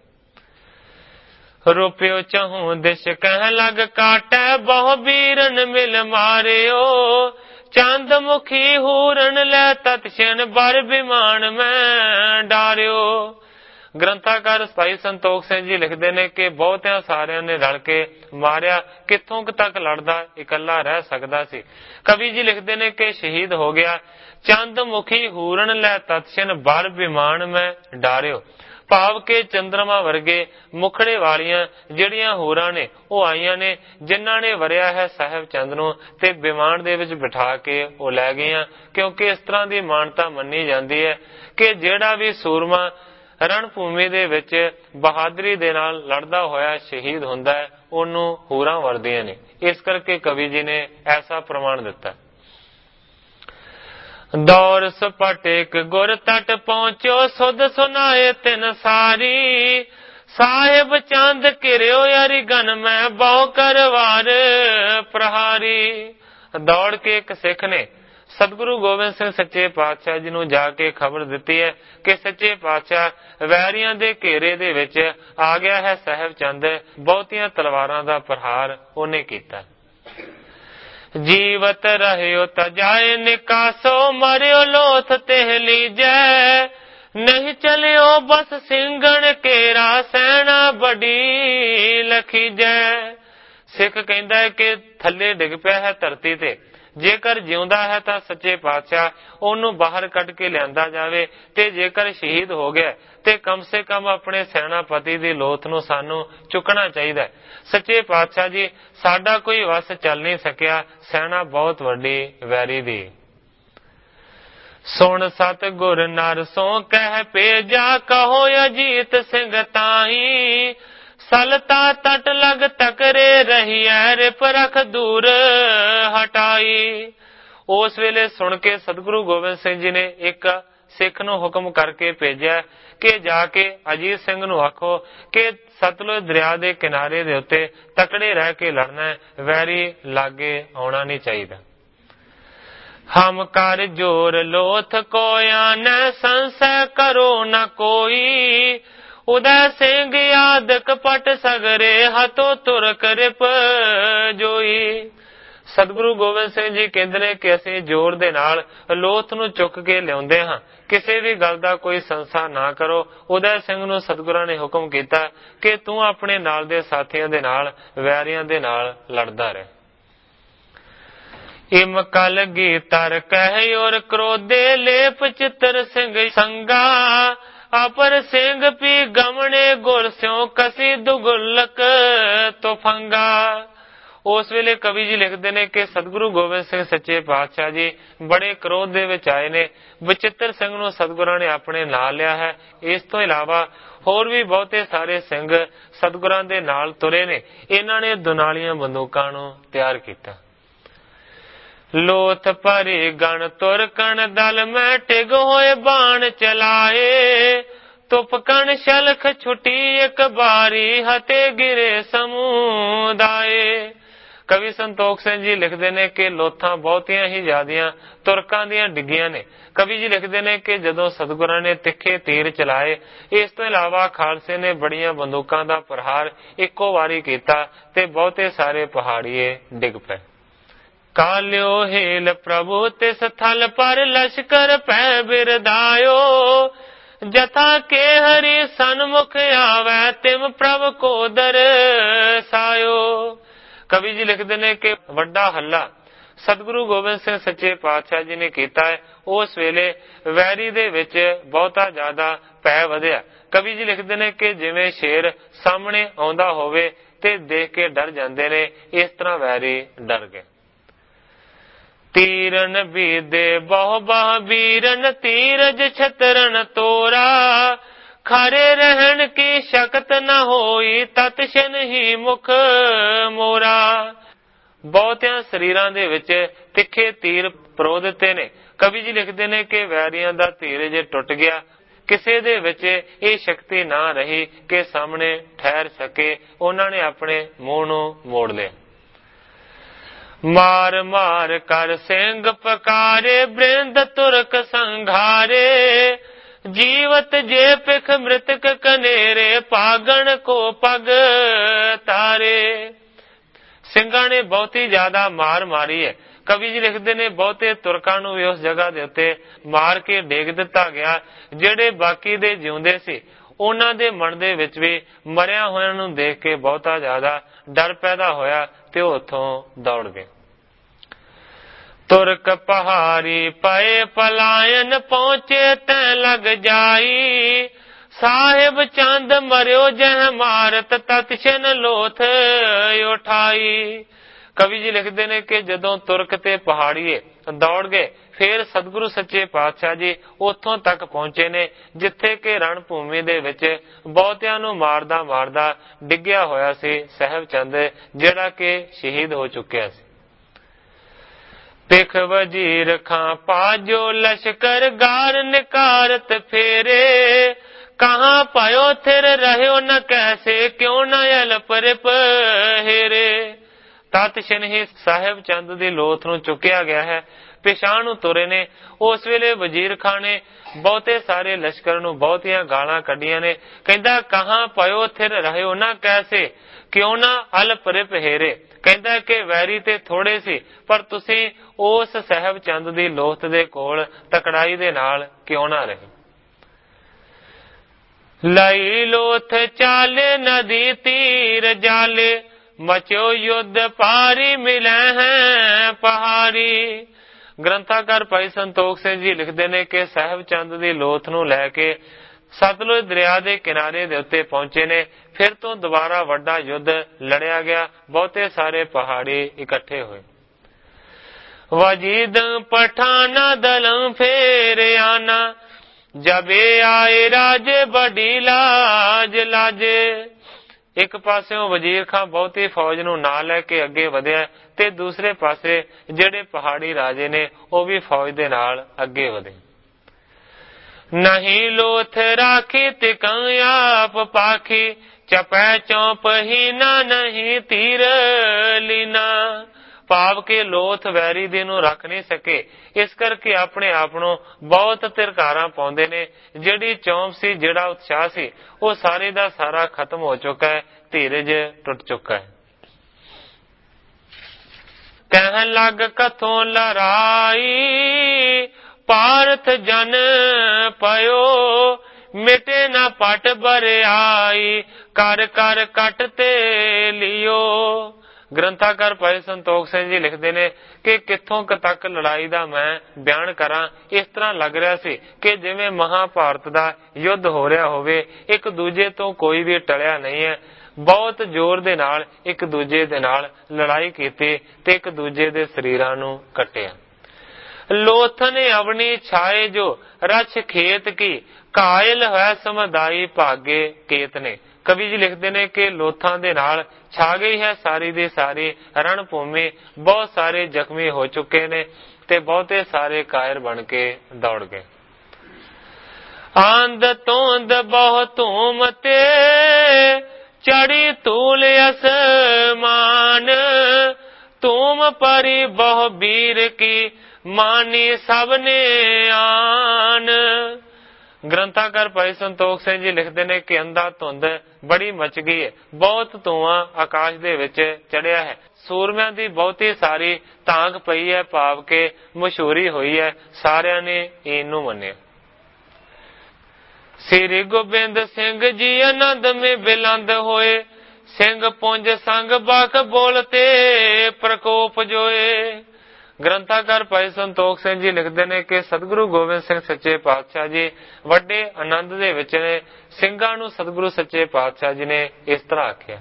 ਰੁਪਿਓ ਚਹੂ ਦਿਸ਼ ਕਹਿ ਲਗ ਕਾਟੈ ਬਹੁ ਬੀਰਨ ਮਿਲ ਮਾਰਿਓ। ਚੰਦ ਮੁਖੀ ਹੂਰਨ ਲੈ ਤਤਛਣ ਬਰ ਬਿਮਾਨ ਮੈਂ ਡਾਰਿਓ। ਗ੍ਰੰਥਾਕਾਰ ਭਾਈ ਸੰਤੋਖ ਸਿੰਘ ਜੀ ਲਿਖਦੇ ਨੇ ਕਿ ਬਹੁਤਿਆਂ ਸਾਰਿਆਂ ਨੇ ਰਲ ਕੇ ਮਾਰਿਆ, ਕਿੱਥੋਂ ਤੱਕ ਲੜਦਾ ਇਕੱਲਾ ਰਹਿ ਸਕਦਾ ਸੀ। ਕਵੀ ਜੀ ਲਿਖਦੇ ਨੇ ਕਿ ਸ਼ਹੀਦ ਹੋ ਗਿਆ। ਚੰਦ ਮੁਖੀ ਹੂਰਨ ਲੈ ਤਤਛਣ ਬਰ ਬਿਮਾਨ ਮੈਂ ਡਾਰਿਓ। ਭਾਵ ਕਿ ਚੰਦਰਮਾ ਵਰਗੇ ਮੁਖੜੇ ਵਾਲੀਆਂ ਜਿਹੜੀਆਂ ਹੋਰਾਂ ਨੇ ਉਹ ਆਈਆਂ ਨੇ ਜਿਨ੍ਹਾਂ ਨੇ ਵਰਿਆ ਹੈ ਸਾਹਿਬ ਚੰਦ ਨੂੰ ਤੇ ਵਿਮਾਨ ਦੇ ਵਿੱਚ ਬਿਠਾ ਕੇ ਉਹ ਲੈ ਗਈਆਂ। ਕਿਉਂਕਿ ਇਸ ਤਰ੍ਹਾਂ ਦੀ ਮਾਨਤਾ ਮੰਨੀ ਜਾਂਦੀ ਹੈ ਕਿ ਜਿਹੜਾ ਵੀ ਸੂਰਮਾ ਰਣ ਭੂਮੀ ਦੇ ਵਿੱਚ ਬਹਾਦਰੀ ਦੇ ਨਾਲ ਲੜਦਾ ਹੋਇਆ ਸ਼ਹੀਦ ਹੁੰਦਾ ਹੈ ਉਹਨੂੰ ਹੂਰਾਂ ਵਰਦੀਆਂ ਨੇ। ਇਸ ਕਰਕੇ ਕਵੀ ਜੀ ਨੇ ਐਸਾ ਪ੍ਰਮਾਣ ਦਿੱਤਾ। ਦੌਰ ਸਪਟੇਕ ਗੁਰ ਤਟ ਪਹੁੰਚੋ ਸੁਧ ਸੁਨਾਏ ਤਿਨ ਸਾਰੀ। ਸਾਹਿਬ ਚੰਦ ਘਿਰਿਓ ਯਾਰੀ ਗਨ ਮੈਂ ਬਹੁ ਕਰਵਾਰ ਪ੍ਰਹਾਰੀ। ਦੌੜ ਕੇ ਇੱਕ ਸਿੱਖ ਨੇ ਸਤਿਗੁਰੂ ਗੋਬਿੰਦ ਸਿੰਘ ਸੱਚੇ ਪਾਤਸ਼ਾਹ ਜੀ ਨੂੰ ਜਾ ਕੇ ਖਬਰ ਦਿੱਤੀ ਹੈ ਕਿ ਸੱਚੇ ਪਾਤਸ਼ਾਹ ਵੈਰੀਆਂ ਦੇ ਘੇਰੇ ਦੇ ਵਿੱਚ ਆ ਗਿਆ ਹੈ ਸਾਹਿਬ ਚੰਦ। ਬਹੁਤੀਆਂ ਤਲਵਾਰਾਂ ਦਾ ਪ੍ਰਹਾਰ ਉਹਨੇ ਕੀਤਾ। ਜੀਵਤ ਰਹਿਓ ਤਜਾਏ ਨਿਕਾਸੋ ਮਰਿਓ ਲੋਥ ਤੇ ਲੀਜੈ। ਨਹੀਂ ਚਲਿਓ ਬਸ ਸਿੰਘਣ ਕੇਰਾ ਸੈਨਾ ਬੜੀ ਲਖੀਜੈ। ਸਿੱਖ ਕਹਿੰਦਾ ਹੈ ਕਿ ਥੱਲੇ ਡਿੱਗ ਪਿਆ ਹੈ ਧਰਤੀ ਤੇ, ਜੇਕਰ ਜਿਉਂਦਾ ਹੈ ਤਾਂ ਸੱਚੇ ਪਾਤਸ਼ਾਹ ਉਹਨੂੰ ਬਾਹਰ ਕੱਢ ਕੇ ਲਿਆਂਦਾ ਜਾਵੇ ਤੇ ਜੇਕਰ ਸ਼ਹੀਦ ਹੋ ਗਿਆ ਤੇ ਕਮ ਸੇ ਕਮ ਆਪਣੇ ਸੈਨਾਪਤੀ ਦੀ ਲੋਥ ਨੂੰ ਸਾਨੂੰ ਚੁੱਕਣਾ ਚਾਹੀਦਾ। ਸੱਚੇ ਪਾਤਸ਼ਾਹ ਜੀ ਸਾਡਾ ਕੋਈ ਵਸ ਚੱਲ ਨਹੀਂ ਸਕਿਆ, ਸੈਨਾ ਬਹੁਤ ਵੱਡੀ ਵੈਰੀ ਦੀ। ਸੁਣ ਸਤ ਗੁਰ ਨਰ ਸੋ ਕਹਿ ਭੇਜਾ ਕਹੋ ਅਜੀਤ ਸਿੰਘ ਤਾਹੀ। ਸਲਤਾ ਤਟ ਲਗ ਤਕਰੇ ਰਹੀ ਐ ਰਿਪ ਰਖ ਦੂਰ ਹਟਾਈ। ਉਸ ਵੇਲੇ ਸੁਣ ਕੇ ਸਤਿਗੁਰੂ ਗੋਬਿੰਦ ਸਿੰਘ ਜੀ ਨੇ ਇੱਕ ਸਿੱਖ ਨੂੰ ਹੁਕਮ ਕਰਕੇ ਭੇਜਿਆ ਕਿ ਜਾ ਕੇ ਅਜੀਤ ਸਿੰਘ ਨੂੰ ਆਖੋ ਕਿ ਸਤਲੁਜ ਦਰਿਆ ਦੇ ਕਿਨਾਰੇ ਦੇ ਉੱਤੇ ਤਕੜੇ ਰਹਿ ਕੇ ਲੜਨਾ ਹੈ, ਵੈਰੀ ਲਾਗੇ ਆਉਣਾ ਨਹੀਂ ਚਾਹੀਦਾ। ਹਮ ਕਰ ਜੋਰ ਲੋਥ ਕੋਇਆ ਨ ਸੰਸੈ ਕਰੋ ਨ ਕੋਈ। ਉਦੈ ਸਿੰਘ ਆਦਿਕ ਪਟ ਸਗਰੇ ਹਤੋ ਤੁਰਕ ਰਿਪ ਜੋਈ। ਸਤਿਗੁਰੂ ਗੋਬਿੰਦ ਸਿੰਘ ਜੀ ਕਹਿੰਦੇ ਨੇ ਕਿ ਅਸੀਂ ਜ਼ੋਰ ਦੇ ਨਾਲ ਲੋਥ ਨੂੰ ਚੁੱਕ ਕੇ ਲਿਆਉਂਦੇ ਹਾਂ। ਕਿਸੇ ਵੀ ਗੱਲ ਦਾ ਕੋਈ ਸੰਸਾ ਨਾ ਕਰੋ। ਉਦੈ ਸਿੰਘ ਨੂੰ ਸਤਿਗੁਰਾਂ ਨੇ ਹੁਕਮ ਕੀਤਾ ਕਿ ਤੂੰ ਆਪਣੇ ਨਾਲ ਦੇ ਸਾਥੀਆਂ ਦੇ ਨਾਲ, ਵੈਰੀਆਂ ਦੇ ਨਾਲ ਲੜਦਾ ਰਹਿ। ਇਮ ਕਲਗੀ ਤਰ ਕਹਿ ਔਰ ਕ੍ਰੋਧੇ ਲੇਪ ਚਿੱਤਰ ਸਿੰਘ ਸੰਗਾ ਅਪਰ ਸਿੰਘ ਪੀ ਗਮਣੇ ਗੁਰ ਸਿਉ ਕਸੀ ਦੁਗੁਲਕ ਤੁਫੰਗਾ। ਉਸ ਵੇਲੇ ਕਵੀ ਜੀ ਲਿਖਦੇ ਨੇ ਕਿ ਸਤਿਗੁਰੂ ਗੋਬਿੰਦ ਸਿੰਘ ਸੱਚੇ ਪਾਤਸ਼ਾਹ ਜੀ ਬੜੇ ਕ੍ਰੋਧ ਦੇ ਵਿੱਚ ਆਏ ਨੇ। ਬਚਿੱਤਰ ਸਿੰਘ ਨੂੰ ਸਤਿਗੁਰਾਂ ਨੇ ਆਪਣੇ ਨਾਲ ਲਿਆ ਹੈ। ਇਸ ਤੋਂ ਇਲਾਵਾ ਹੋਰ ਵੀ ਬਹੁਤੇ ਸਾਰੇ ਸਿੰਘ ਸਤਿਗੁਰਾਂ ਦੇ ਨਾਲ ਤੁਰੇ ਨੇ। ਇਹਨਾਂ ਨੇ ਦੁਨਾਲੀਆਂ ਬੰਦੂਕਾਂ ਨੂੰ ਤਿਆਰ ਕੀਤਾ। ਲੋਥ ਭਰੇ ਗਣ ਤੁਰ ਕਣ ਦਲ ਮੈਂ ਟਿਗ ਹੋਏ ਬਾਣ ਚਲਾਏ ਤੁਪ ਕਣ ਸ਼ਲਖ ਛੁਟੀ ਇੱਕ ਬਾਰੀ ਹਤੇ ਗਿਰੇ ਸਮੂਦਾਏ। ਕਵੀ ਸੰਤੋਖ ਸਿੰਘ ਜੀ ਲਿਖਦੇ ਨੇ ਕਿ ਲੋਥਾਂ ਬਹੁਤੀਆਂ ਹੀ ਜ਼ਿਆਦੀਆਂ ਤੁਰਕਾਂ ਦੀਆਂ ਡਿੱਗੀਆਂ ਨੇ। ਕਵੀ ਜੀ ਲਿਖਦੇ ਨੇ ਕਿ ਜਦੋਂ ਸਤਿਗੁਰਾਂ ਨੇ ਤਿੱਖੇ ਤੀਰ ਚਲਾਏ, ਇਸ ਤੋਂ ਇਲਾਵਾ ਖਾਲਸੇ ਨੇ ਬੜੀਆਂ ਬੰਦੂਕਾਂ ਦਾ ਪ੍ਰਹਾਰ ਇੱਕੋ ਵਾਰੀ ਕੀਤਾ ਤੇ ਬਹੁਤੇ ਸਾਰੇ ਪਹਾੜੀਏ ਡਿੱਗ ਪਏ। ਕਾਲਿਓ ਹੇਲ ਪ੍ਰਭੂ ਤਿਸ ਥਲ ਪਰ ਲਸ਼ਕਰ ਪੈ ਬਿਰਦਾਇਓ ਜਥਾ ਕੇ ਹਰੀ ਸਨਮੁਖ ਆਵੈ ਤਿਮ ਪ੍ਰਭ ਕੋ ਦਰਸਾਇਓ। ਕਵੀ ਜੀ ਲਿਖਦੇ ਨੇ ਕਿ ਵੱਡਾ ਹੱਲਾ ਸਤਿਗੁਰੂ ਗੋਬਿੰਦ ਸਿੰਘ ਸੱਚੇ ਪਾਤਸ਼ਾਹ ਜੀ ਨੇ ਕੀਤਾ ਹੈ। ਉਸ ਵੇਲੇ ਵੈਰੀ ਦੇ ਵਿੱਚ ਬਹੁਤਾ ਜ਼ਿਆਦਾ ਭੈ ਵਧਿਆ। ਕਵੀ ਜੀ ਲਿਖਦੇ ਨੇ ਕਿ ਜਿਵੇਂ ਸ਼ੇਰ ਸਾਹਮਣੇ ਆਉਂਦਾ ਹੋਵੇ ਤੇ ਦੇਖ ਕੇ ਡਰ ਜਾਂਦੇ ਨੇ, ਇਸ ਤਰ੍ਹਾਂ ਵੈਰੀ ਡਰ ਗਏ। ਤੀਰਨ ਬੀਦੇ ਬਹੁ ਬਾਹ ਬੀਰਨ ਤੀਰਜ ਛਤਰਨ ਤੋਰਾ ਖਰੇ ਰਹਿਣ ਕੀ ਸ਼ਕਤ ਨ ਹੋਈ ਤਤਸ਼ਨ ਹੀ ਮੁਖ ਮੋਰਾ। ਬਹੁਤਿਆਂ ਸਰੀਰਾਂ ਦੇ ਵਿੱਚ ਤਿੱਖੇ ਤੀਰ ਪਰੋ ਦਿੱਤੇ ਨੇ। ਕਵੀ ਜੀ ਲਿਖਦੇ ਨੇ ਕਿ ਵੈਰੀਆਂ ਦਾ ਧੀਰਜ ਟੁੱਟ ਗਿਆ। ਕਿਸੇ ਦੇ ਵਿੱਚ ਇਹ ਸ਼ਕਤੀ ਨਾ ਰਹੀ ਕਿ ਸਾਹਮਣੇ ਠਹਿਰ ਸਕੇ। ਉਹਨਾਂ ਨੇ ਆਪਣੇ ਮੂੰਹ ਨੂੰ ਮੋੜ ਲਿਆ। ਮਾਰ ਮਾਰ ਕਰ ਸਿੰਘ ਪਕਾਰੇ ਬ੍ਰਿੰਦ ਤੁਰਕ ਸੰਘਾਰੇ ਜੀਵਤ ਜੇ ਪਿਖ ਮ੍ਰਿਤਕ ਕਨੇਰੇ ਪਾਗਣ ਕੋ ਪਗ ਤਾਰੇ। ਸਿੰਘਾਂ ਨੇ ਬਹੁਤੀ ਜ਼ਿਆਦਾ ਮਾਰ ਮਾਰੀ ਹੈ। ਕਵੀ ਜੀ ਲਿਖਦੇ ਨੇ ਬਹੁਤੇ ਤੁਰਕਾਂ ਨੂੰ ਵੀ ਉਸ ਜਗ੍ਹਾ ਦੇ ਉੱਤੇ ਮਾਰ ਕੇ ਡੇਗ ਦਿੱਤਾ ਗਿਆ। ਜਿਹੜੇ ਬਾਕੀ ਦੇ ਜਿਉਂਦੇ ਸੀ ਉਹਨਾਂ ਦੇ ਮਨ ਦੇ ਵਿੱਚ ਵੀ ਮਰਿਆ ਹੋਇਆਂ ਨੂੰ ਦੇਖ ਕੇ ਬਹੁਤਾ ਜ਼ਿਆਦਾ ਡਰ ਪੈਦਾ ਹੋਇਆ ਤੇ ਉਹ ਉੱਥੋਂ ਦੌੜ ਗਏ। ਤੁਰਕ ਪਹਾੜੀ ਪਏ ਪਲਾਇਨ ਪਹੁੰਚੇ ਤੈ ਲਗ ਜਾਈ ਸਾਹਿਬ ਚੰਦ ਮਰਿਓ ਜਹ ਮਾਰਤ ਤਤਸ਼ਨ ਲੋਥ ਉਠਾਈ। ਕਵੀ ਜੀ ਲਿਖਦੇ ਨੇ ਕਿ ਜਦੋਂ ਤੁਰਕ ਤੇ ਪਹਾੜੀਏ ਦੌੜ ਗਏ, ਫਿਰ ਸਤਿਗੁਰੂ ਸੱਚੇ ਪਾਤਸ਼ਾਹ ਜੀ ਉੱਥੋਂ ਤੱਕ ਪਹੁੰਚੇ ਨੇ ਜਿੱਥੇ ਕਿ ਰਣ ਭੂਮੀ ਦੇ ਵਿੱਚ ਬਹੁਤਿਆਂ ਨੂੰ ਮਾਰਦਾ ਮਾਰਦਾ ਡਿੱਗਿਆ ਹੋਇਆ ਸੀ ਸਾਹਿਬ ਚੰਦ, ਜਿਹੜਾ ਕਿ ਸ਼ਹੀਦ ਹੋ ਚੁੱਕਿਆ ਸੀ। ਪਿਖ ਵਜੀਰ ਖਾਂ ਪਾਜੋ ਲਸ਼ਕਰ ਗਾਰ ਨਿਕਾਰਤ ਫੇਰੇ ਕਹਾਂ ਪਾਇਓ ਥਿਰ ਰਹਿਓ ਨ ਕੈਸੇ ਕਿਉਂ ਨ ਅਲਪ ਰਿਪ ਹੇਰੇ। ਤਤ ਛਿਨ ਹੀ ਸਾਹਿਬ ਚੰਦ ਦੀ ਲੋਥ ਨੂੰ ਚੁੱਕਿਆ ਗਿਆ ਹੈ। ਪਿਛਾਂ ਨੂੰ ਤੁਰੇ ਨੇ। ਉਸ ਵੇਲੇ ਵਜ਼ੀਰ ਖਾਂ ਨੇ ਬਹੁਤੇ ਸਾਰੇ ਲਸ਼ਕਰ ਨੂੰ ਬਹੁਤੀਆਂ ਗਾਲਾਂ ਕੱਢੀਆਂ ਨੇ। ਕਹਿੰਦਾ ਕਹਾਂ ਪਾਇਓ ਥਿਰ ਰਹਿਓ ਨ ਕੈਸੇ ਕਿਉਂ ਨਾ ਅਲਪ ਰਿਪ ਹੇਰੇ। ਕਹਿੰਦਾ ਕਿ ਵੈਰੀ ਤੇ ਥੋੜੇ ਸੀ ਪਰ ਤੁਸੀਂ ਉਸ ਸਾਹਿਬ ਚੰਦ ਦੀ ਲੋਥ ਦੇ ਕੋਲ ਤਕੜਾਈ ਦੇ ਨਾਲ ਕਿਉਂ ਨਾ ਰਹੇ। ਲਈ ਲੋਥ ਚਾਲੇ ਨਦੀ ਤੀਰ ਜਾਲੇ ਮਚਿਓ ਯੁੱਧ ਪਾਰੀ ਮਿਲੇ ਹੈ ਪਹਾੜੀ। ਗ੍ਰੰਥਾਕਾਰ ਭਾਈ ਸੰਤੋਖ ਸਿੰਘ ਜੀ ਲਿਖਦੇ ਨੇ ਕਿ ਸਾਹਿਬ ਚੰਦ ਦੀ ਲੋਥ ਨੂੰ ਲੈ ਕੇ ਸਤਲੁਜ ਦਰਿਆ ਦੇ ਕਿਨਾਰੇ ਦੇ ਉੱਤੇ ਪਹੁੰਚੇ ਨੇ। ਫਿਰ ਤੋਂ ਦੁਬਾਰਾ ਵੱਡਾ ਯੁੱਧ ਲੜਿਆ ਗਿਆ। ਬਹੁਤੇ ਸਾਰੇ ਪਹਾੜੀ ਇਕੱਠੇ ਹੋਏ। ਵਜੀਦ ਪਠਾਨਾ ਦਲੰ ਫੇਰ ਆਨਾ ਜਬੇ ਆਏ ਰਾਜੇ ਬੜੀ ਲਾਜ ਲਾਜੇ। ਇੱਕ ਪਾਸਿਓਂ ਵਜ਼ੀਰ ਖਾਂ ਬਹੁਤੀ ਫੌਜ ਨੂੰ ਨਾਲ ਲੈ ਕੇ ਅੱਗੇ ਵਧਿਆ ਤੇ ਦੂਸਰੇ ਪਾਸੇ ਜਿਹੜੇ ਪਹਾੜੀ ਰਾਜੇ ਨੇ ਉਹ ਵੀ ਫੌਜ ਦੇ ਨਾਲ ਅੱਗੇ ਵਧੇ। ਨਹੀਂ ਲੋਥ ਰਾਖੀ ਤਿਕਾਂ ਆਪ ਪਾਖੀ ਚਪੈ ਚੌਂਪ ਹੀ ਨਾ ਨਹੀਂ ਤੀਰ ਲੀਨਾ। ਭਾਵ ਕਿ ਲੋਥ ਵੈਰੀ ਦੀ ਨੂੰ ਰੱਖ ਨਹੀਂ ਸਕੇ, ਇਸ ਕਰਕੇ ਆਪਣੇ ਆਪ ਨੂੰ ਬਹੁਤ ਤਿਰਕਾਰਾਂ ਪਾਉਂਦੇ ਨੇ। ਜਿਹੜੀ ਚੌਂਪ ਸੀ, ਜਿਹੜਾ ਉਤਸ਼ਾਹ ਸੀ, ਉਹ ਸਾਰੇ ਦਾ ਸਾਰਾ ਖਤਮ ਹੋ ਚੁੱਕਾ ਹੈ। ਧੀਰਜ ਟੁੱਟ ਚੁੱਕਾ ਹੈ। ਕਹਿਣ ਲੱਗ ਕਥੋਂ ਲੜਾਈ, ਭਾਰਤ ਜਨ ਪਇਓ, ਮਿਟੇ ਨਾ ਪਟ ਬਰਿਆਈ, ਕਰ ਕਰ ਕੱਟ ਤੇ ਲਿਓ। ਗ੍ਰੰਥਾਕਾਰ ਭਾਈ ਸੰਤੋਖ ਸਿੰਘ ਜੀ ਲਿਖਦੇ ਨੇ ਕਿ ਕਿੱਥੋਂ ਤੱਕ ਲੜਾਈ ਦਾ ਮੈਂ ਬਿਆਨ ਕਰਾਂ। ਇਸ ਤਰ੍ਹਾਂ ਲੱਗ ਰਿਹਾ ਸੀ ਕਿ ਜਿਵੇਂ ਮਹਾਭਾਰਤ ਦਾ ਯੁੱਧ ਹੋ ਰਿਹਾ ਹੋਵੇ, ਇੱਕ ਦੂਜੇ ਤੋਂ ਕੋਈ ਵੀ ਟਲਿਆ ਨਹੀਂ ਹੈ। ਬਹੁਤ ਜ਼ੋਰ ਦੇ ਨਾਲ ਇੱਕ ਦੂਜੇ ਦੇ ਨਾਲ ਲੜਾਈ ਕੀਤੀ ਤੇ ਇੱਕ ਦੂਜੇ ਦੇ ਸਰੀਰਾਂ ਨੂੰ ਕੱਟਿਆ। ਲੋਥਨ ਅਵਨੀ ਛਾਏ ਜੋ ਰਛ ਖੇਤ ਕੀ, ਕਾਇਲ ਹੈ ਸਮਦਾਈ ਭਾਗੇ ਕੇਤ ਨੇ। ਕਵੀ ਜੀ ਲਿਖਦੇ ਨੇ ਕਿ ਲੋਥਾਂ ਦੇ ਨਾਲ ਛਾ ਗਈ ਹੈ ਸਾਰੀ ਦੀ ਸਾਰੀ ਰਣ ਭੂਮੀ, ਬਹੁਤ ਸਾਰੇ ਜ਼ਖਮੀ ਹੋ ਚੁੱਕੇ ਨੇ ਤੇ ਬਹੁਤੇ ਸਾਰੇ ਕਾਇਰ ਬਣ ਕੇ ਦੌੜ ਗਏ। ਆਂਦ ਤੋਂਦ ਬਹੁ ਧੂਮ ਤੇ, ਚੜੀ ਧੂਲ ਅਸਮਾਨ, ਧੂਮ ਪਰੀ ਬਹੁ ਬੀਰ ਕੀ, ਮਾਨੀ ਸਭ ਨੇ ਆਨ। ਗ੍ਰੰਥਾਕਾਰ ਭਾਈ ਸੰਤੋਖ ਸਿੰਘ ਜੀ ਲਿਖਦੇ ਨੇ ਕਿ ਅੰਧਾ ਧੁੰਦ ਬੜੀ ਮਚ ਗਈ ਹੈ, ਬਹੁਤ ਧੂਆਂ ਆਕਾਸ਼ ਦੇ ਵਿੱਚ ਚੜਿਆ ਹੈ, ਸੂਰਮਿਆਂ ਦੀ ਬਹੁਤੀ ਸਾਰੀ ਤਾਂਗ ਪਈ ਹੈ, ਭਾਵ ਕੇ ਮਸ਼ਹੂਰੀ ਹੋਈ ਹੈ, ਸਾਰਿਆਂ ਨੇ ਇਹਨੂੰ ਮੰਨਿਆ। ਸ੍ਰੀ ਗੋਬਿੰਦ ਸਿੰਘ ਜੀ ਆਨੰਦ ਮੇ ਬਿਲੰਦ ਹੋਏ, ਸਿੰਘ ਪੁੰਜ ਸੰਗ ਬਖ ਬੋਲਤੇ ਪ੍ਰਕੋਪ ਜੋਏ। ਗ੍ਰੰਥਾਕਾਰ ਭਾਈ ਸੰਤੋਖ ਸਿੰਘ ਜੀ ਲਿਖਦੇ ਨੇ ਕਿ ਸਤਿਗੁਰੂ ਗੋਬਿੰਦ ਸਿੰਘ ਸੱਚੇ ਪਾਤਸ਼ਾਹ ਜੀ ਵੱਡੇ ਆਨੰਦ ਦੇ ਵਿੱਚ ਨੇ। ਸਿੰਘਾਂ ਨੂੰ ਸਤਿਗੁਰੂ ਸੱਚੇ ਪਾਤਸ਼ਾਹ ਜੀ ਨੇ ਇਸ ਤਰ੍ਹਾਂ ਆਖਿਆ,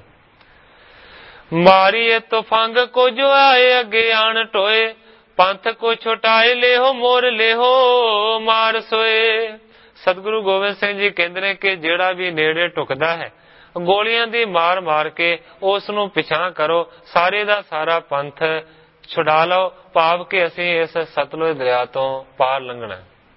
ਮਾਰੀਏ ਤੁਫੰਗ ਕੋ ਜੋ ਆਏ ਅੱਗੇ ਆਣ ਟੋਏ, ਪੰਥ ਕੋ ਛੁਟਾਏ ਲਿਹੋ ਮੋਰ ਲਿਹੋ ਮਾਰ ਸੋਏ। ਸਤਿਗੁਰੂ ਗੋਬਿੰਦ ਸਿੰਘ ਜੀ ਕਹਿੰਦੇ ਨੇ ਕਿ ਜਿਹੜਾ ਵੀ ਨੇੜੇ ਟੁਕਦਾ ਹੈ, ਗੋਲੀਆਂ ਦੀ ਮਾਰ ਮਾਰ ਕੇ ਉਸ ਨੂੰ ਪਿਛਾਂ ਕਰੋ, ਸਾਰੇ ਦਾ ਸਾਰਾ ਪੰਥ ਛੁਡਾ ਲਓ, ਭਾਵ ਕਿ ਅਸੀਂ ਇਸ ਸਤਲੁਜ ਦਰਿਆ ਤੋਂ ਪਾਰ ਲੰਘਣਾ।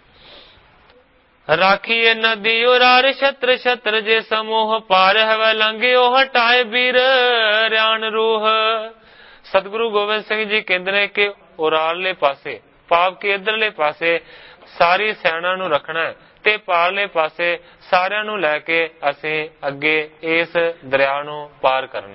ਰਾਖੀਏ ਨਦੀ ਉਰਾਰ ਛਤਰ ਛਤਰ, ਜੇ ਸਮੂਹ ਪਾਰ ਹਵੈ ਲੰਘਿਓ ਹਟਾਏ ਵੀਰ ਰਿਆਣ ਰੂਹ। ਸਤਿਗੁਰੂ ਗੋਬਿੰਦ ਸਿੰਘ ਜੀ ਕਹਿੰਦੇ ਨੇ ਕਿ ਉਰਾਰਲੇ ਪਾਸੇ, ਭਾਵ ਕਿ ਇਧਰਲੇ ਪਾਸੇ ਸਾਰੀ ਸੈਨਾ ਨੂੰ ਰੱਖਣਾ ਤੇ ਪਾਰਲੇ ਪਾਸੇ ਸਾਰਿਆਂ ਨੂੰ ਲੈ ਕੇ ਅਸੀਂ ਅੱਗੇ ਇਸ ਦਰਿਆ ਨੂੰ ਪਾਰ ਕਰਨਾ।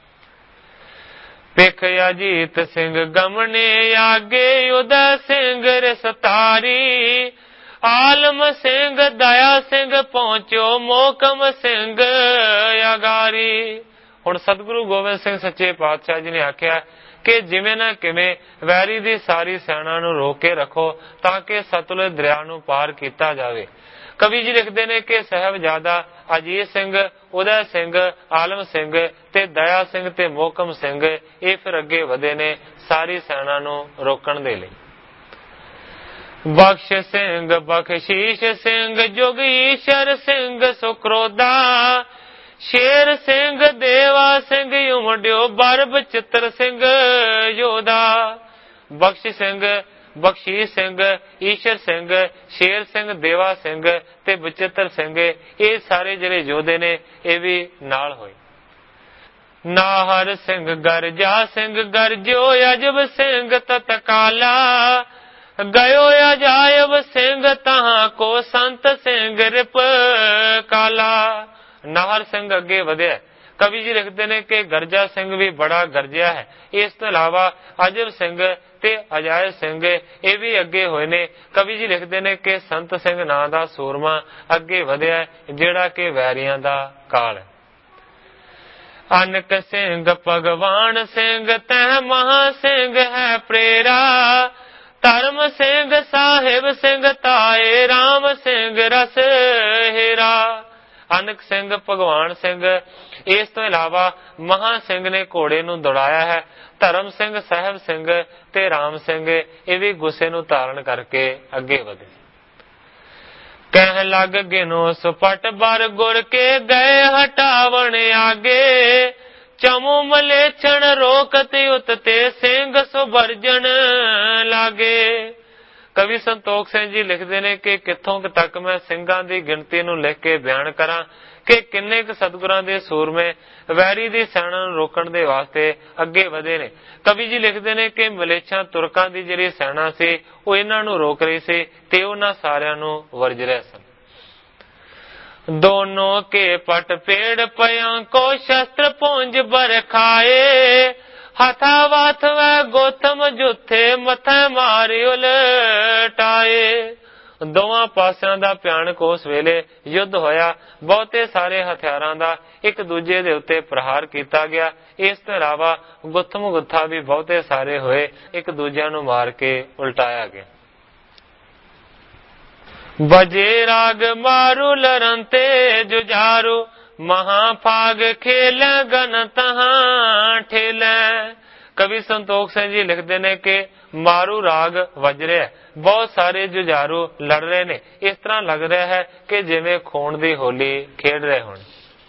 ਪਿਖ ਅਜੀਤ ਸਿੰਘ ਗਮਨੇ ਆਗੇ, ਉਦੈ ਸਿੰਘ ਰਸਤਾਰੀ, ਆਲਮ ਸਿੰਘ ਦਇਆ ਸਿੰਘ ਪਹੁੰਚੋ, ਮੋਹਕਮ ਸਿੰਘ ਅਗਾਰੀ। ਹੁਣ ਸਤਿਗੁਰੂ ਗੋਬਿੰਦ ਸਿੰਘ ਸੱਚੇ ਪਾਤਸ਼ਾਹ ਜੀ ਨੇ ਆਖਿਆ ਕਿ ਜਿਵੇਂ ਨਾ ਕਿਵੇਂ ਵੈਰੀ ਦੀ ਸਾਰੀ ਸੈਨਾ ਨੂੰ ਰੋਕ ਕੇ ਰੱਖੋ ਤਾਂ ਕਿ ਸਤਲੁਜ ਦਰਿਆ ਨੂੰ ਪਾਰ ਕੀਤਾ ਜਾਵੇ। ਕਵੀ ਜੀ ਲਿਖਦੇ ਨੇ ਕਿ ਸਾਹਿਬਜ਼ਾਦਾ ਅਜੀਤ ਸਿੰਘ, ਉਦੈ ਸਿੰਘ, ਆਲਮ ਸਿੰਘ ਤੇ ਦਇਆ ਸਿੰਘ ਤੇ ਮੋਹਕਮ ਸਿੰਘ ਇਹ ਫਿਰ ਅੱਗੇ ਵਧੇ ਨੇ ਸਾਰੀ ਸੈਨਾ ਨੂੰ ਰੋਕਣ ਦੇ ਲਈ। ਬਖਸ਼ ਸਿੰਘ, ਬਖਸ਼ੀਸ਼ ਸਿੰਘ, ਜੋਗੀਸ਼ਰ ਸਿੰਘ ਸੁਕਰੋਦਾ, ਸ਼ੇਰ ਸਿੰਘ, ਦੇਵਾ ਸਿੰਘ, ਉਮੜਿਓ ਬਰਬ ਚਿੱਤਰ ਸਿੰਘ ਯੋਧਾ। ਬਖਸ਼ ਸਿੰਘ, ਬਖਸ਼ੀਸ਼ ਸਿੰਘ, ਈਸ਼ਰ ਸਿੰਘ, ਸ਼ੇਰ ਸਿੰਘ, ਦੇਵਾ ਸਿੰਘ ਤੇ ਬਚਿੱਤਰ ਸਿੰਘ ਇਹ ਸਾਰੇ ਜਿਹੜੇ ਯੋਧੇ ਨੇ ਇਹ ਵੀ ਨਾਲ ਹੋਏ। ਨਾਹਰ ਸਿੰਘ, ਗਰਜਾ ਸਿੰਘ, ਗਰਜਿਓ ਅਜਬ ਸਿੰਘ ਤਤਕਾਲਾ, ਗਇਓ ਅਜਾਇਬ ਸਿੰਘ, ਤਹਾਂ ਕੋ ਸੰਤ ਸਿੰਘ ਰਿਪ ਕਾਲਾ। ਨਾਹਰ ਸਿੰਘ ਅੱਗੇ ਵਧਿਆ। ਕਵੀ ਜੀ ਲਿਖਦੇ ਨੇ ਕਿ ਗਰਜਾ ਸਿੰਘ ਵੀ ਬੜਾ ਗਰਜਿਆ ਹੈ। ਇਸ ਤੋਂ ਇਲਾਵਾ ਅਜਬ ਸਿੰਘ ਤੇ ਅਜਾਇਬ ਸਿੰਘ ਇਹ ਵੀ ਅੱਗੇ ਹੋਏ ਨੇ। ਕਵੀ ਜੀ ਲਿਖਦੇ ਨੇ ਕਿ ਸੰਤ ਸਿੰਘ ਨਾਂ ਦਾ ਸੂਰਮਾ ਅੱਗੇ ਵਧਿਆ ਜਿਹੜਾ ਕਿ ਵੈਰੀਆਂ ਦਾ ਕਾਲ ਹੈ। ਅਨਕ ਸਿੰਘ, ਭਗਵਾਨ ਸਿੰਘ, ਤਹ ਮਹਾ ਸਿੰਘ ਹੈ ਪ੍ਰੇਰਾ, ਧਰਮ ਸਿੰਘ, ਸਾਹਿਬ ਸਿੰਘ, ਤਾਏ ਰਾਮ ਸਿੰਘ ਰਸ ਹੇਰਾ। ਅਨਕ ਸਿੰਘ, ਭਗਵਾਨ ਸਿੰਘ, ਇਸ ਤੋਂ ਇਲਾਵਾ ਮਹਾ ਸਿੰਘ ਨੇ ਘੋੜੇ ਨੂੰ ਦੌੜਾਇਆ ਹੈ। ਧਰਮ ਸਿੰਘ, ਸਾਹਿਬ ਸਿੰਘ ਤੇ ਰਾਮ ਸਿੰਘ ਇਹ ਵੀ ਗੁੱਸੇ ਨੂੰ ਧਾਰਨ ਕਰਕੇ ਅੱਗੇ ਵਧੇ। ਕਹਿ ਲੱਗ ਗਿਨੋ ਸੁਪਟ ਬਰ ਗੁਰ ਕੇ, ਗਏ ਹਟਾਵਣ ਆਗੇ, ਚਮੂ ਮਲੇਛਣ ਰੋਕਤ ਉਤਤੇ, ਸਿੰਘ ਸੁਭਰਜਨ ਲਾਗੇ। ਕਵੀ ਸੰਤੋਖ ਸਿੰਘ ਜੀ ਲਿਖਦੇ ਨੇ ਕਿ ਕਿੱਥੋਂ ਤੱਕ ਮੈਂ ਸਿੰਘਾਂ ਦੀ ਗਿਣਤੀ ਨੂੰ ਲਿਖ ਕੇ ਬਿਆਨ ਕਰਾਂ ਕਿ ਕਿੰਨੇ ਕੁ ਸਤਿਗੁਰਾਂ ਦੇ ਸੂਰਮੇ ਵੈਰੀ ਦੀ ਸੈਨਾ ਨੂੰ ਰੋਕਣ ਦੇ ਵਾਸਤੇ ਅੱਗੇ ਵਧੇ ਨੇ। ਕਵੀ ਜੀ ਲਿਖਦੇ ਨੇ ਕਿ ਮਲੇਛਾਂ ਤੁਰਕਾਂ ਦੀ ਜਿਹੜੀ ਸੈਨਾ ਸੀ ਉਹ ਇਹਨਾਂ ਨੂੰ ਰੋਕ ਰਹੀ ਸੀ ਤੇ ਉਹਨਾਂ ਸਾਰਿਆਂ ਨੂੰ ਵਰਜ ਰਹੇ ਸਨ। ਦੋਨੋਂ ਕੇ ਪਟ ਪੇੜ ਪਿਆਂ ਕੋ ਸ਼ਸਤਰ ਪੁੰਜ ਬਰਖਾਏ, ਹਥਾ ਵਾਥਵੈ ਗੋਤਮ ਜੁੱਥੇ ਮੱਥੇ ਮਾਰਿ ਉਲਟਾਏ। ਦੋਵਾਂ ਪਾਸਿਆਂ ਦਾ ਭਿਆਨਕ ਉਸ ਵੇਲੇ ਯੁੱਧ ਹੋਇਆ। ਬਹੁਤੇ ਸਾਰੇ ਹਥਿਆਰਾਂ ਦਾ ਇੱਕ ਦੂਜੇ ਦੇ ਉੱਤੇ ਪ੍ਰਹਾਰ ਕੀਤਾ ਗਿਆ। ਇਸ ਤੋਂ ਇਲਾਵਾ ਗੁੱਥਮ ਗੁੱਥਾ ਵੀ ਬਹੁਤੇ ਸਾਰੇ ਹੋਏ, ਇੱਕ ਦੂਜਿਆਂ ਨੂੰ ਮਾਰ ਕੇ ਉਲਟਾਇਆ ਗਿਆ। ਬਜੇ ਰਾਗ ਮਾਰੂ ਲਰੰਤੇ ਜੁਝਾਰੂ ਮਹਾਫਾਗ ਖੇਲੇ ਗਨ ਤਹਾਂ ਠੇਲੇ। ਕਵੀ ਸੰਤੋਖ ਸਿੰਘ ਜੀ ਲਿਖਦੇ ਨੇ ਕਿ ਮਾਰੂ ਰਾਗ ਵੱਜ ਰਿਹਾ, ਬਹੁਤ ਸਾਰੇ ਜੁਝਾਰੂ ਲੜ ਰਹੇ ਨੇ। ਇਸ ਤਰ੍ਹਾਂ ਲੱਗ ਰਿਹਾ ਹੈ ਕਿ ਜਿਵੇਂ ਖੂਨ ਦੀ ਹੋਲੀ ਖੇਡ ਰਹੇ ਹੋਣ।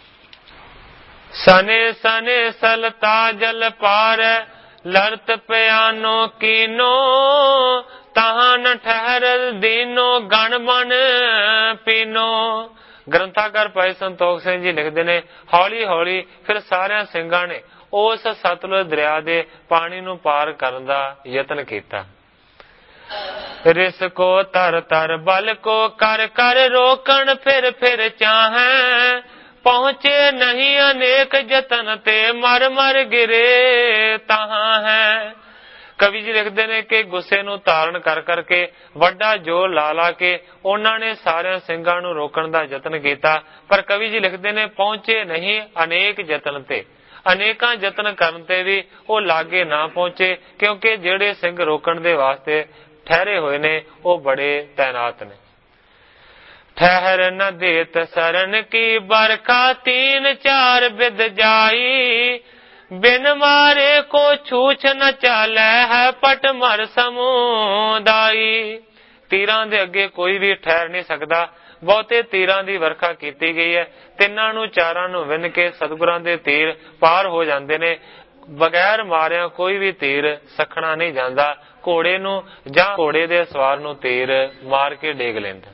ਸਨੇ ਸਨੇ ਸਲਤਾ ਜਲ ਪਾਰ ਲੜਤ ਪਿਆਨੋ ਕੀਨੋ ਤਹਾਂ ਨ ਠਹਿਰ ਦੀਨੋ ਗਣ ਬਨ ਪੀਨੋ। ਗ੍ਰੰਥਾਕਾਰ ਭਾਈ ਸੰਤੋਖ ਸਿੰਘ ਜੀ ਲਿਖਦੇ ਨੇ, ਹੌਲੀ ਹੌਲੀ ਫਿਰ ਸਾਰਿਆਂ ਸਿੰਘਾਂ ਨੇ ਉਸ ਸਤਲੁਜ ਦਰਿਆ ਦੇ ਪਾਣੀ ਨੂੰ ਪਾਰ ਕਰਨ ਦਾ ਯਤਨ ਕੀਤਾ। ਰਿਸ ਕੋ ਤਰ ਤਰ ਬਲ ਕੋ ਕਰ ਕਰ ਰੋਕਣ ਫਿਰ ਫਿਰ ਚਾਹੈ ਪਹੁੰਚੇ ਨਹੀਂ ਅਨੇਕ ਯਤਨ ਤੇ ਮਰ ਮਰ ਗਿਰੇ ਤਹਾਂ ਹੈ। ਕਵੀ ਜੀ ਲਿਖਦੇ ਨੇ ਕਿ ਗੁੱਸੇ ਨੂੰ ਤਾਰਨ ਕਰ ਕਰਕੇ ਵੱਡਾ ਜ਼ੋਰ ਲਾ ਲਾ ਕੇ ਉਹਨਾਂ ਨੇ ਸਾਰਿਆਂ ਸਿੰਘਾਂ ਨੂੰ ਰੋਕਣ ਦਾ ਯਤਨ ਕੀਤਾ, ਪਰ ਕਵੀ ਜੀ ਲਿਖਦੇ ਨੇ ਪਹੁੰਚੇ ਨਹੀਂ ਅਨੇਕ ਯਤਨ ਤੇ। ਅਨੇਕਾਂ ਯਤਨ ਕਰਨ ਤੇ ਵੀ ਉਹ ਲਾਗੇ ਨਾ ਪਹੁੰਚੇ, ਕਿਉਂਕਿ ਜਿਹੜੇ ਸਿੰਘ ਰੋਕਣ ਦੇ ਵਾਸਤੇ ਠਹਿਰੇ ਹੋਏ ਨੇ ਉਹ ਬੜੇ ਤੈਨਾਤ ਨੇ। ਠਹਿਰ ਨ ਦੇਤ ਸਰਨ ਕੀ ਬਰਖਾ ਤੀਨ ਚਾਰ ਬਿਦ ਜਾਈ ਬਿਨ ਮਾਰੇ ਕੋ ਛੂਛ ਨ ਚਾਲੇ ਹੈ ਪਟ ਮਰ ਸਮੁਦਾਈ। ਤੀਰਾਂ ਦੇ ਅੱਗੇ ਕੋਈ ਵੀ ਠਹਿਰ ਨਹੀਂ ਸਕਦਾ। ਬਹੁਤੇ ਤੀਰਾਂ ਦੀ ਵਰਖਾ ਕੀਤੀ ਗਈ ਹੈ। ਤਿੰਨਾਂ ਨੂੰ ਚਾਰਾਂ ਨੂੰ ਵਿੰਨ ਕੇ ਸਤਿਗੁਰਾਂ ਦੇ ਤੀਰ ਪਾਰ ਹੋ ਜਾਂਦੇ ਨੇ। ਬਗੈਰ ਮਾਰਿਆਂ ਕੋਈ ਵੀ ਤੀਰ ਸਖਣਾ ਨਹੀਂ ਜਾਂਦਾ। ਘੋੜੇ ਨੂੰ ਜਾਂ ਘੋੜੇ ਦੇ ਸਵਾਰ ਨੂੰ ਤੀਰ ਮਾਰ ਕੇ ਡੇਗ ਲੈਂਦਾ।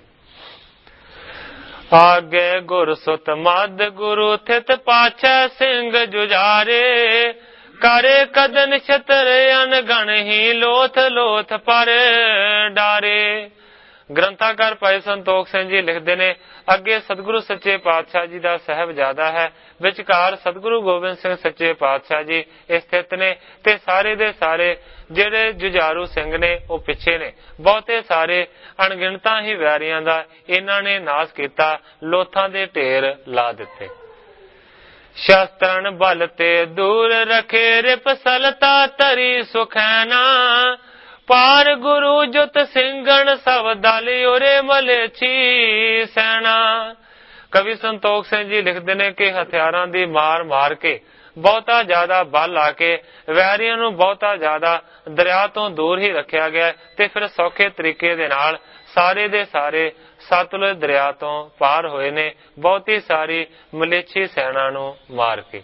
ਆਗੇ ਗੁਰ ਸੁਤ ਮਦ ਗੁਰੂ ਥਿਤ ਪਾਛੈ ਸਿੰਘ ਜੁਝਾਰੇ ਕਰੇ ਕਦਨ ਛਤਰ ਅਨਗਣ ਹੀ ਲੋਥ ਲੋਥ ਪਰ ਡਾਰੇ। ਗ੍ਰੰਥਾਕਾਰ ਭਾਈ ਸੰਤੋਖ ਸਿੰਘ ਜੀ ਲਿਖਦੇ ਨੇ, ਅੱਗੇ ਸਤਿਗੁਰੂ ਸੱਚੇ ਪਾਤਸ਼ਾਹ ਜੀ ਦਾ ਸਾਹਿਬਜ਼ਾਦਾ ਹੈ, ਵਿਚਕਾਰ ਸਤਿਗੁਰੂ ਗੋਬਿੰਦ ਸਿੰਘ ਸੱਚੇ ਪਾਤਸ਼ਾਹ ਜੀ ਸਥਿਤ ਨੇ ਤੇ ਸਾਰੇ ਦੇ ਸਾਰੇ ਜਿਹੜੇ ਜੁਝਾਰੂ ਸਿੰਘ ਨੇ ਉਹ ਪਿੱਛੇ ਨੇ। ਬਹੁਤੇ ਸਾਰੇ ਅਣਗਿਣਤਾਂ ਹੀ ਵੈਰੀਆਂ ਦਾ ਇਹਨਾਂ ਨੇ ਨਾਸ਼ ਕੀਤਾ, ਲੋਥਾਂ ਦੇ ਢੇਰ ਲਾ ਦਿੱਤੇ। ਸ਼ਸਤਰਨ ਬਲ ਤੇ ਦੂਰ ਰਖੇ ਰਿਪ ਸਲਤਾ ਤਰੀ ਸੁਖੈਨਾ ਪਾਰ ਗੁਰੂ ਜੁਤ ਸਿੰਘਣ ਸਭ ਦਲ ਉਰੇ ਮਲੇਛੀ ਸੈਨਾ। ਕਵੀ ਸੰਤੋਖ ਸਿੰਘ ਜੀ ਲਿਖਦੇ ਨੇ ਕਿ ਹਥਿਆਰਾਂ ਦੀ ਮਾਰ ਮਾਰ ਕੇ ਬਹੁਤਾ ਜ਼ਿਆਦਾ ਬਲ ਆ ਕੇ ਵੈਰੀਆਂ ਨੂੰ ਬਹੁਤਾ ਜ਼ਿਆਦਾ ਦਰਿਆ ਤੋਂ ਦੂਰ ਹੀ ਰੱਖਿਆ ਗਿਆ ਤੇ ਫਿਰ ਸੌਖੇ ਤਰੀਕੇ ਦੇ ਨਾਲ ਸਾਰੇ ਦੇ ਸਾਰੇ ਸਤਲੁਜ ਦਰਿਆ ਤੋਂ ਪਾਰ ਹੋਏ ਨੇ, ਬਹੁਤੀ ਸਾਰੀ ਮਲੇਛੀ ਸੈਨਾ ਨੂੰ ਮਾਰ ਕੇ।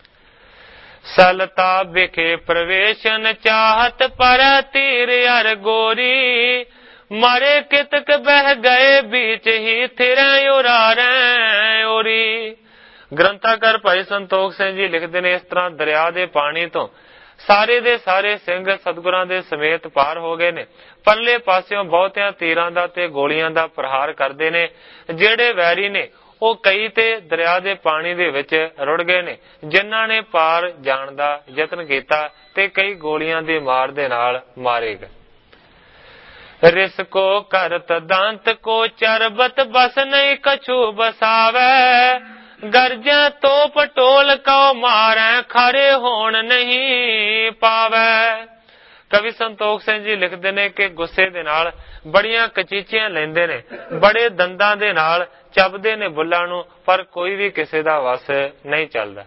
ਸਲਤਾ ਵਿਖੇ ਪ੍ਰਵੇਸ਼ਨ ਚਾਹਤ ਪਰ ਤੀਰ ਅਰ ਗੋਰੀ ਮਾਰੇ ਕਿਤਕ ਬਹਿ ਗਏ बीच ਹੀ ਥਿਰੈ ਉਰਾਰੈ ਉਰੀ। ਗ੍ਰੰਥਾਕਾਰ ਭਾਈ ਸੰਤੋਖ ਸਿੰਘ ਜੀ ਲਿਖਦੇ ਨੇ, ਇਸ ਤਰ੍ਹਾਂ ਦਰਿਆ ਦੇ ਪਾਣੀ ਤੋਂ ਸਾਰੇ ਦੇ ਸਾਰੇ ਸਿੰਘ ਸਤਿਗੁਰਾਂ ਦੇ ਸਮੇਤ ਪਾਰ ਹੋ ਗਏ ਨੇ। ਪਰਲੇ ਪਾਸਿਓਂ ਬਹੁਤਿਆਂ ਤੀਰਾਂ ਦਾ ਤੇ ਗੋਲੀਆਂ ਦਾ ਪ੍ਰਹਾਰ ਕਰਦੇ ਨੇ। ਜਿਹੜੇ ਵੈਰੀ ਨੇ ਉਹ ਕਈ ਤੇ ਦਰਿਆ ਦੇ ਪਾਣੀ ਦੇ ਵਿੱਚ ਰੁੜ ਗਏ ਨੇ, ਜਿਨ੍ਹਾਂ ਨੇ ਪਾਰ ਜਾਣ ਦਾ ਯਤਨ ਕੀਤਾ ਤੇ ਕਈ ਗੋਲੀਆਂ ਦੀ ਮਾਰ ਦੇ ਨਾਲ ਮਾਰੇ ਗਏ। ਰਿਸ ਕੋ ਕਰਤ ਦੰਤ ਕੋ ਚਰਬਤ ਬਸ ਨਹੀਂ ਕਛੂ ਬਸਾਵੈ ਗਰਜੈ ਤੋਪ ਟੋਲ ਕਉ ਮਾਰੈ ਖਾਰੇ ਹੋਣ ਨਹੀਂ ਪਾਵੈ। ਕਵੀ ਸੰਤੋਖ ਸਿੰਘ ਜੀ ਲਿਖਦੇ ਨੇ ਕਿ ਗੁੱਸੇ ਦੇ ਨਾਲ ਬੜੀਆਂ ਕਚੀਚੀਆਂ ਲੈਂਦੇ ਨੇ, ਬੜੇ ਦੰਦਾਂ ਦੇ ਨਾਲ ਚੱਬਦੇ ਨੇ ਬੁੱਲਾਂ ਨੂੰ, ਪਰ ਕੋਈ ਵੀ ਕਿਸੇ ਦਾ ਵਸ ਨਹੀਂ ਚੱਲਦਾ।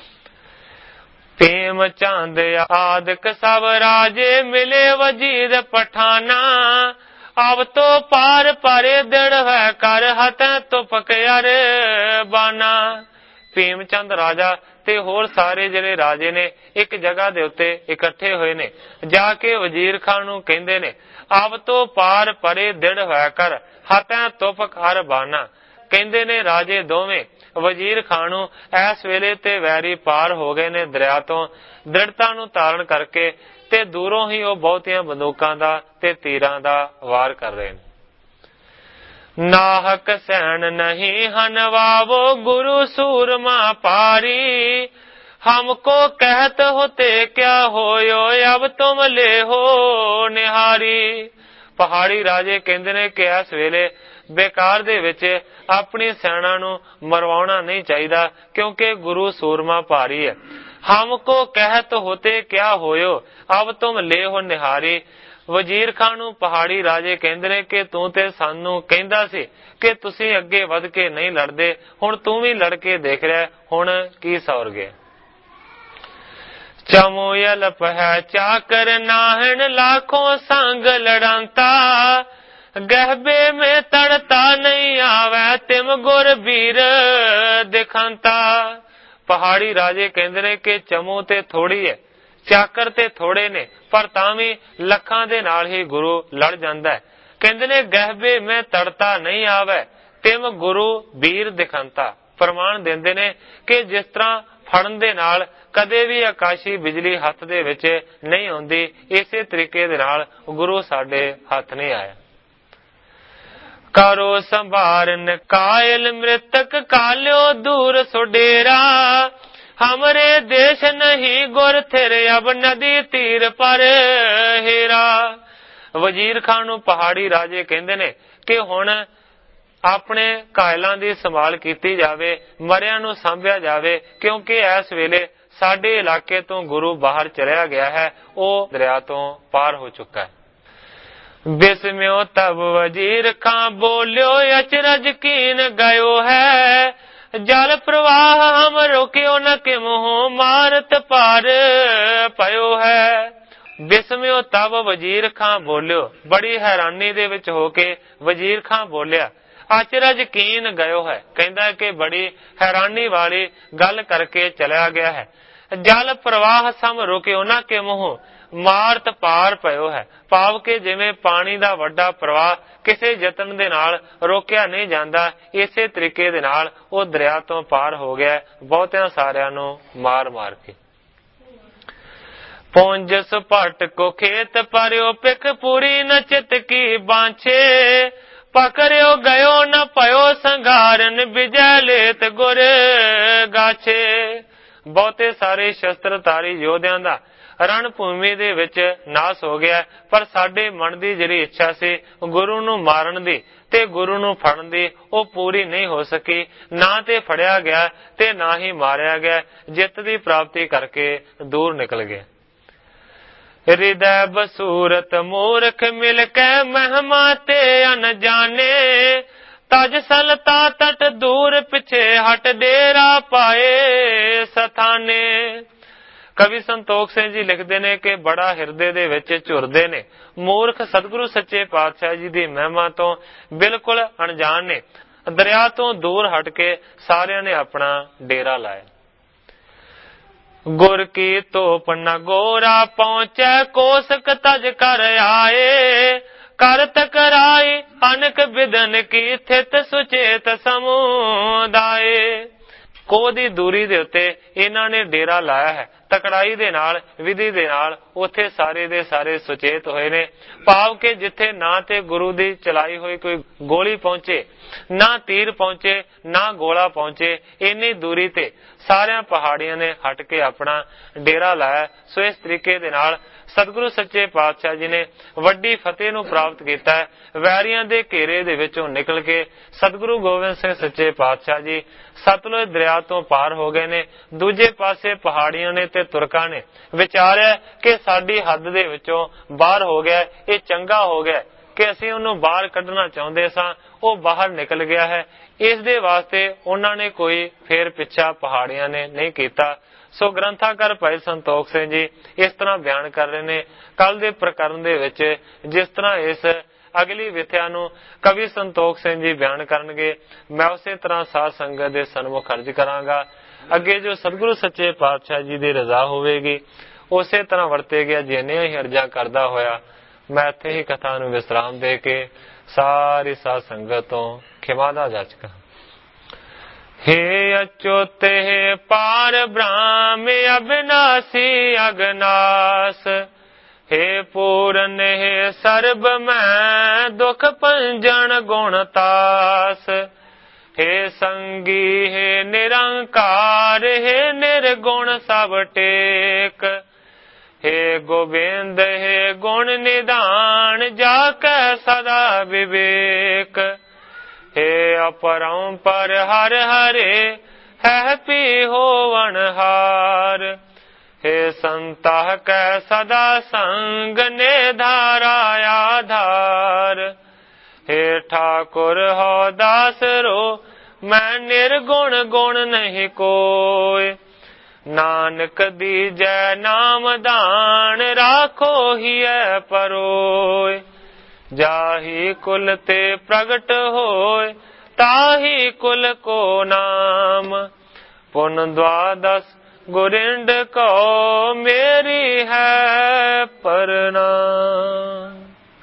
ਭੀਮ ਚੰਦ ਆਦਿਕ ਸਭ ਰਾਜੇ ਮਿਲੇ ਵਜੀਰ ਪਠਾਨਾ ਅਬ ਤੋ ਪਾਰ ਪਰੇ ਦਿੜ ਹੈ ਕਰ ਹਤੈ ਤੁਪਕ ਅਰ ਬਾਨਾ। ਭੀਮ ਚੰਦ ਰਾਜਾ ਤੇ ਹੋਰ ਸਾਰੇ ਜਿਹੜੇ ਰਾਜੇ ਨੇ ਇੱਕ ਜਗ੍ਹਾ ਦੇ ਉੱਤੇ ਇਕੱਠੇ ਹੋਏ ਨੇ। ਜਾ ਕੇ ਵਜ਼ੀਰ ਖਾਨ ਨੂੰ ਕਹਿੰਦੇ ਨੇ, ਅਬ ਤੋਂ ਪਾਰ ਪਰੇ ਦਿੜ ਹੋਇਆ ਕਰ ਹਤੈ ਤੁਪਕ ਅਰ ਬਾਨਾ। ਕਹਿੰਦੇ ਨੇ ਰਾਜੇ ਦੋਵੇਂ ਵਜ਼ੀਰ ਖਾਨ ਨੂੰ, ਇਸ ਵੇਲੇ ਤੇ ਵੈਰੀ ਪਾਰ ਹੋ ਗਏ ਨੇ ਦਰਿਆ ਤੋਂ, ਦ੍ਰਿੜਤਾ ਨੂੰ ਧਾਰਨ ਕਰਕੇ ਤੇ ਦੂਰੋਂ ਹੀ ਉਹ ਬਹੁਤੀਆਂ ਬੰਦੂਕਾਂ ਦਾ ਤੇ ਤੀਰਾਂ ਦਾ ਵਾਰ ਕਰ ਰਹੇ ਨੇ। ਨਾਹਕ ਸੈਣ ਨਹੀਂ ਹਨਵਾਵੋ ਗੁਰੂ ਸੂਰਮਾ ਪਾਰੀ हमको कहत होते क्या होयो, अब तुम ले हो निहारी। ਪਹਾੜੀ ਰਾਜੇ ਕਹਿੰਦੇ ਨੇ ਕਿ ਇਸ ਵੇਲੇ ਬੇਕਾਰ ਦੇ ਵਿੱਚ ਆਪਣੀ ਸੈਨਾ ਨੂੰ ਮਰਵਾਉਣਾ ਨਹੀਂ ਚਾਹੀਦਾ, ਕਿਉਂਕਿ ਗੁਰੂ ਸੂਰਮਾ ਭਾਰੀ ਹੈ। ਹਮਕੋ ਕਹਿਤ ਹੋਤੇ ਕਿਆ ਹੋਇਓ, ਅਬ ਤੁਮ ਲੈ ਹੋ ਨਿਹਾਰੀ। ਵਜ਼ੀਰ ਖਾਨ ਨੂੰ ਪਹਾੜੀ ਰਾਜੇ ਕਹਿੰਦੇ ਨੇ ਕਿ ਤੂੰ ਤੇ ਸਾਨੂੰ ਕਹਿੰਦਾ ਸੀ ਕਿ ਤੁਸੀਂ ਅੱਗੇ ਵੱਧ ਕੇ ਨਹੀਂ ਲੜਦੇ, ਹੁਣ ਤੂੰ ਵੀ ਲੜ ਕੇ ਦੇਖ ਰਿਹਾ, ਹੁਣ ਕੀ ਸੌਰ ਗਿਆ। चमोयल पह चाकर नाहन लाखों संग लड़ांता, गहबे में तड़ता नहीं आवे तिम गुर वीर दिखांता। पहाड़ी राजे कहते ने कि चमो ते थोड़ी है, चाकर ते थोड़े ने, पर तां भी लखां दे नाल ही गुरु लड़ जांदा है। कहते ने गहबे में तड़ता नहीं आवे तिम गुरु वीर दिखांता। प्रमाण देंदे ने कि जिस तरह फड़न दे नाल कदे भी आकाशी बिजली हथ दे विच नहीं आउंदी, इसे तरीके दे नाल गुरु साडे हथ नहीं आया। करो संभारन कायल मृतक काल्यो दूर सुडेरा, हमरे देश नहीं गुर थिर अब नदी तीर पर हेरा। वजीर खान नूं पहाड़ी राजे कहंदे ने कि हुण ਆਪਣੇ ਕਾਇਲਾਂ ਦੀ ਸੰਭਾਲ ਕੀਤੀ ਜਾਵੇ, ਮਰਿਆਂ ਨੂੰ ਸਾਂਭਿਆ ਜਾਵੇ, ਕਿਉਂਕਿ ਇਸ ਵੇਲੇ ਸਾਡੇ ਇਲਾਕੇ ਤੋਂ ਗੁਰੂ ਬਾਹਰ ਚਲਿਆ ਗਿਆ ਹੈ, ਉਹ ਦਰਿਆ ਤੋਂ ਪਾਰ ਹੋ ਚੁੱਕਾ ਹੈ। ਬਿਸਮਿਓ ਤਬ ਵਜ਼ੀਰ ਖਾਂ ਬੋਲਿਓ ਅਚਰਜ ਕੀਨ ਗਇਓ ਹੈ, ਜਲ ਪ੍ਰਵਾਹ ਹਮ ਰੋਕਿਓ ਨ ਕਿਮਹੁ ਮਾਰਤ ਪਾਰ ਪਇਓ ਹੈ। ਬਿਸਮਿਓ ਤਬ ਵਜ਼ੀਰ ਖਾਂ ਬੋਲਿਓ, ਬੜੀ ਹੈਰਾਨੀ ਦੇ ਵਿੱਚ ਹੋ ਕੇ ਵਜ਼ੀਰ ਖਾਂ ਬੋਲਿਆ। ਅਚਰਜ ਕੀਨ ਗਇਓ ਹੈ, ਕਹਿੰਦਾ ਕਿ ਬੜੀ ਹੈਰਾਨੀ ਵਾਲੀ ਗੱਲ ਕਰਕੇ ਚਲਿਆ ਗਿਆ ਹੈ। ਜਲ ਪ੍ਰਵਾਹ ਸਮ ਰੁਕਿਓ ਨਾ ਕਿ ਮੂੰਹ ਮਾਰਤ ਪਾਰ ਪਇਓ ਹੈ, ਭਾਵ ਕਿ ਜਿਵੇਂ ਪਾਣੀ ਦਾ ਵੱਡਾ ਪ੍ਰਵਾਹ ਕਿਸੇ ਯਤਨ ਦੇ ਨਾਲ ਰੋਕਿਆ ਨਹੀਂ ਜਾਂਦਾ, ਇਸੇ ਤਰੀਕੇ ਦੇ ਨਾਲ ਉਹ ਦਰਿਆ ਤੋਂ ਪਾਰ ਹੋ ਗਿਆ, ਬਹੁਤਿਆਂ ਸਾਰਿਆਂ ਨੂੰ ਮਾਰ ਮਾਰ ਕੇ। ਪੌਂਜਸ ਭੱਟ ਕੋ ਖੇਤ ਪਰਿਓ ਪਿਕ ਪੂਰੀ ਨ ਚਿਤ ਕੀ ਬਾਂਛੇ, पकड़ियो गयो न पयो संघारन विजय लेत गुर गाछे। ਬਹੁਤੇ ਸਾਰੇ ਸ਼ਸਤਰਧਾਰੀ ਯੋਧਿਆਂ ਦਾ ਰਣ ਭੂਮੀ ਦੇ ਵਿੱਚ ਨਾਸ ਹੋ ਗਿਆ, ਪਰ ਸਾਡੇ ਮਨ ਦੀ ਜਿਹੜੀ ਇੱਛਾ ਸੀ ਗੁਰੂ ਨੂੰ ਮਾਰਨ ਦੀ ਤੇ ਗੁਰੂ ਨੂੰ ਫੜਨ ਦੀ, ਉਹ ਪੂਰੀ ਨਹੀਂ ਹੋ ਸਕੀ। ਨਾ ਤੇ ਫੜਿਆ ਗਿਆ ਤੇ ਨਾ ਹੀ ਮਾਰਿਆ ਗਿਆ, ਜਿੱਤ ਦੀ ਪ੍ਰਾਪਤੀ ਕਰਕੇ ਦੂਰ ਨਿਕਲ ਗਏ। हृदय बसूरत मूर्ख मिल के महिमा ते अनजाने, तज सलता तट दूर पिछे हट डेरा पाए सथाने। कवि संतोख सिंह जी लिखते ने कि बड़ा हिरदे दे विच झुरदे ने मूर्ख सतगुरु सच्चे पातशाह जी दी महिमा तो बिल्कुल अनजान ने, दरिया तो दूर हट के सारियां ने अपना डेरा लाया। गुर की तोप न गोरा पहुंचे कोसक तज कर आए, कर तकराई अनक बिदन की थित सुचेत समुदाय। ਕੋਹ ਦੀ ਦੂਰੀ ਦੇ ਉੱਤੇ ਇਹਨਾਂ ਨੇ ਡੇਰਾ ਲਾਇਆ ਹੈ, ਤਕੜਾਈ ਦੇ ਨਾਲ ਵਿਧੀ ਦੇ ਨਾਲ ਉੱਥੇ ਸਾਰੇ ਦੇ ਸਾਰੇ ਸੁਚੇਤ ਹੋਏ ਨੇ, ਭਾਵ ਕਿ ਜਿੱਥੇ ਨਾ ਤੇ ਗੁਰੂ ਦੀ ਚਲਾਈ ਹੋਈ ਕੋਈ ਗੋਲੀ ਪਹੁੰਚੇ, ਨਾ ਤੀਰ ਪਹੁੰਚੇ, ਨਾ ਗੋਲਾ ਪਹੁੰਚੇ, ਇੰਨੀ ਦੂਰੀ ਤੇ ਸਾਰਿਆਂ ਪਹਾੜੀਆਂ ਨੇ ਹਟ ਕੇ ਆਪਣਾ ਡੇਰਾ ਲਾਇਆ। ਸੋ ਇਸ ਤਰੀਕੇ ਦੇ ਨਾਲ ਸਤਿਗੁਰੂ ਸੱਚੇ ਪਾਤਸ਼ਾਹ ਜੀ ਨੇ ਵੱਡੀ ਫਤਿਹ ਨੂੰ ਪ੍ਰਾਪਤ ਕੀਤਾ ਹੈ। ਵੈਰੀਆਂ ਦੇ ਘੇਰੇ ਦੇ ਵਿੱਚੋਂ ਨਿਕਲ ਕੇ ਸਤਿਗੁਰੂ ਗੋਬਿੰਦ ਸਿੰਘ ਸੱਚੇ ਪਾਤਸ਼ਾਹ ਜੀ ਸਤਲੁਜ ਦਰਿਆ ਤੋਂ ਪਾਰ ਹੋ ਗਏ ਨੇ। ਦੂਜੇ ਪਾਸੇ ਪਹਾੜੀਆਂ ਨੇ ਤੇ ਤੁਰਕਾਂ ਨੇ ਵਿਚਾਰਿਆ ਕਿ ਸਾਡੀ ਹੱਦ ਦੇ ਵਿੱਚੋਂ ਬਾਹਰ ਹੋ ਗਿਆ, ਇਹ ਚੰਗਾ ਹੋ ਗਿਆ ਕਿ ਅਸੀਂ ਉਹਨੂੰ ਬਾਹਰ ਕੱਢਣਾ ਚਾਹੁੰਦੇ ਸਾਂ, ਉਹ ਬਾਹਰ ਨਿਕਲ ਗਿਆ ਹੈ। ਇਸ ਦੇ ਵਾਸਤੇ ਉਹਨਾਂ ਨੇ ਕੋਈ ਫੇਰ ਪਿੱਛਾ ਪਹਾੜੀਆਂ ਨੇ ਨਹੀਂ ਕੀਤਾ। ਸੋ ਗ੍ਰੰਥਾਕਾਰ ਭਾਈ ਸੰਤੋਖ ਸਿੰਘ ਜੀ ਇਸ ਤਰ੍ਹਾਂ ਬਿਆਨ ਕਰ ਰਹੇ ਨੇ ਕੱਲ ਦੇ ਪ੍ਰਕਰਨ ਦੇ ਵਿੱਚ, ਜਿਸ ਤਰ੍ਹਾਂ ਇਸ ਅਗਲੀ ਵਿਥਿਆ ਨੂੰ ਕਵੀ ਸੰਤੋਖ ਸਿੰਘ ਜੀ ਬਿਆਨ ਕਰਨਗੇ, ਮੈਂ ਉਸੇ ਤਰ੍ਹਾਂ ਸਾਧ ਸੰਗਤ ਦੇ ਸਨਮੁਖ ਅਰਜ਼ ਕਰਾਂਗਾ। ਅੱਗੇ ਜੋ ਸਤਿਗੁਰੂ ਸੱਚੇ ਪਾਤਸ਼ਾਹ ਜੀ ਦੀ ਰਜ਼ਾ ਹੋਵੇਗੀ ਉਸੇ ਤਰ੍ਹਾਂ ਵਰਤੇ ਗਿਆ। ਜਿੰਨੀਆਂ ਹੀ ਅਰਜ਼ਾਂ ਕਰਦਾ ਹੋਇਆ ਮੈਂ ਇੱਥੇ ਹੀ ਕਥਾ ਨੂੰ ਵਿਸਰਾਮ ਦੇ ਕੇ ਸਾਰੀ ਸਾਧ ਸੰਗਤ ਤੋਂ ਖਿਮਾ ਦਾ ਜਾਚਕਾਂ। हे अच्युत हे पार ब्रह्म अविनाशी अगनाश, हे पूरन हे सर्ब मैं दुख पंजन गुण तास, हे संगी हे निरंकार, हे निर्गुण सब टेक। हे गोविंद हे गुण निधान, जाकै सदा विवेक। हे अपरंपर हर हरे, है पी होवन हार। हे संता कै सदा संग, निधारा आधार। हे ठाकुर हो दास रो, मैं निर्गुण गुण नहीं कोय। नानक दीजै नाम दान, राखो हिय परोय। जाहि कुल ते प्रगट होय, ताहि कुल को नाम। पुन द्वादश गुरिंड को, मेरी है प्रणाम।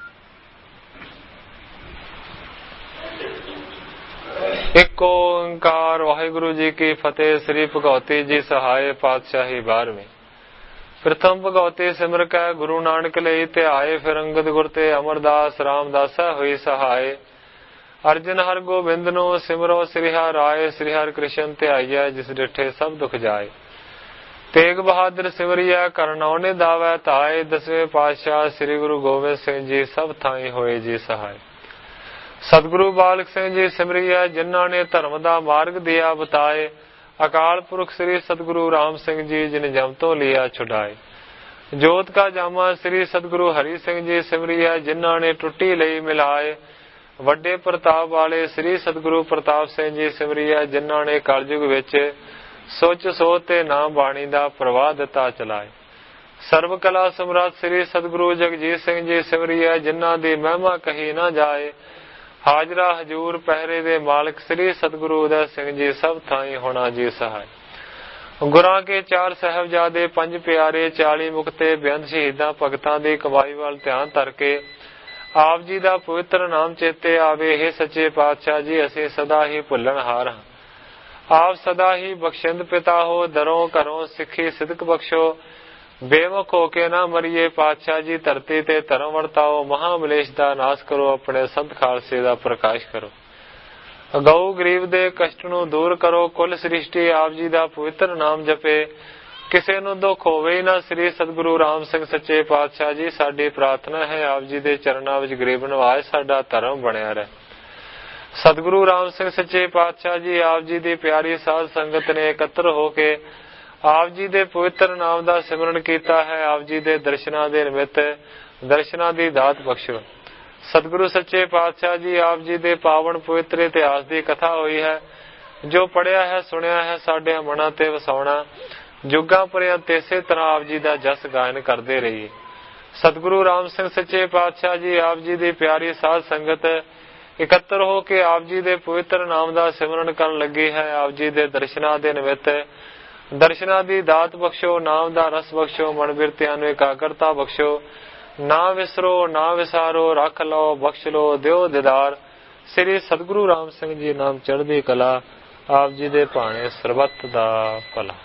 एक ओंकार वाहिगुरु जी की फतेह। श्री भगवती जी सहाय पातशाही 12वीं। प्रथम भगवती सिमर कै गुरु नानक लई ध्याए, फिर अंगद गुर ते अमरदास रामदासा हुई सहाय। अर्जन हर गोबिंद नो सिमरो, श्री हर राय। श्री हर कृष्ण ध्याइया, जिस डिठे सब दुख जाए। तेग बहादुर सिमरिया, करनौ निधावै ताय। 10वें पातशाह श्री गुरु गोबिंद सिंह जी, सब थाई होए जी सहाय। सतगुरु बालक सिंह जी सिमरिया, जिन्हों ने धर्म दा मार्ग दिया बताए। अकाल पुरख श्री सतगुरु राम सिंह जी, जिन जम तो लिया छुड़ाए। जोत का जामा श्री सतगुरु हरि सिंह जी सिमरिया, जिन्हों ने टुट्टी लई मिलाए। वड्डे प्रताप वाले श्री सतगुरु प्रताप सिंह जी सिमरिया, जिन्हों ने कलयुग विच सोच सोच ते नाम बाणी दा प्रवाह दिता चलाए। सर्व कला सम्राट श्री सतगुरु जगजीत सिंह जी सिमरिया, जिन्हों दी महिमा कही ना जाए। हाजरा हजूर पहरे दे मालिक श्री सतगुरु उदय सिंह जी, सब थाई होना जी सहाय। गुरां के 4 साहिबजादे, 5 प्यारे, 40 मुक्ते, बेअंत शहीदां भगतां दी कमाई वाल ध्यान धरके आप जी दा पवित्र नाम चेते आवे। हे सच्चे पातशाह जी, असीं सदा ही भुल्लणहार हां। आप सदा ही बख्शिंद पिता हो, दरों घरों सिੱਖੀ सिदक बख्शो। बेमुख होके ना मरिए पातशाह जी, धरती ते धर्म वरताओ। महामलेश दा नाश करो, अपने संत खालसे दा प्रकाश करो। गऊ गरीब दे कष्ट नूं दूर करो, कुल सृष्टि आप जी दा पवित्र नाम जपे। किसे नूं दुख होवे ना, श्री सतगुरु राम सिंह सच्चे पातशाह जी, साडी प्रार्थना है आप जी दे चरनां विच गरीब नवाज साडा धर्म बणिया रहे। सतगुरु राम सिंह सच्चे पातशाह जी, आप जी दी प्यारी साध संगत ने एकत्र होके आप जी दे पवित्र नाम दा सिमरन कीता है। आप जी दे दर्शनां दे निमित्त दर्शनां दी दात बख्शो। सतगुरु सच्चे पातशाह जी, आप जी दे पावन पवित्र इतिहास दी कथा हुई है, जो पढ़िया है सुनिया है साडे मनां ते वसाउणा। जुगां पर्यंत इसे तरह आप जी दा जस गायन करदे रहिए। सतगुरु राम सिंह सच्चे पातशाह जी, आप जी दी प्यारी साध संगत इकट्तर होके आप जी दे पवित्र नाम दा सिमरन करन लगी है। आप जी दे दर्शनां दे निमित्त दर्शनां दी दात बख्शो, नाम दा रस बख्शो, मन बिरतियां नूं एकाग्रता बख्शो। ना विसरो ना विसारो, रख लो बख्श लो, दिओ दीदार। श्री सतगुरु राम सिंह जी नाम चढ़दी कला, आप जी दे भाणे सरबत दा भला।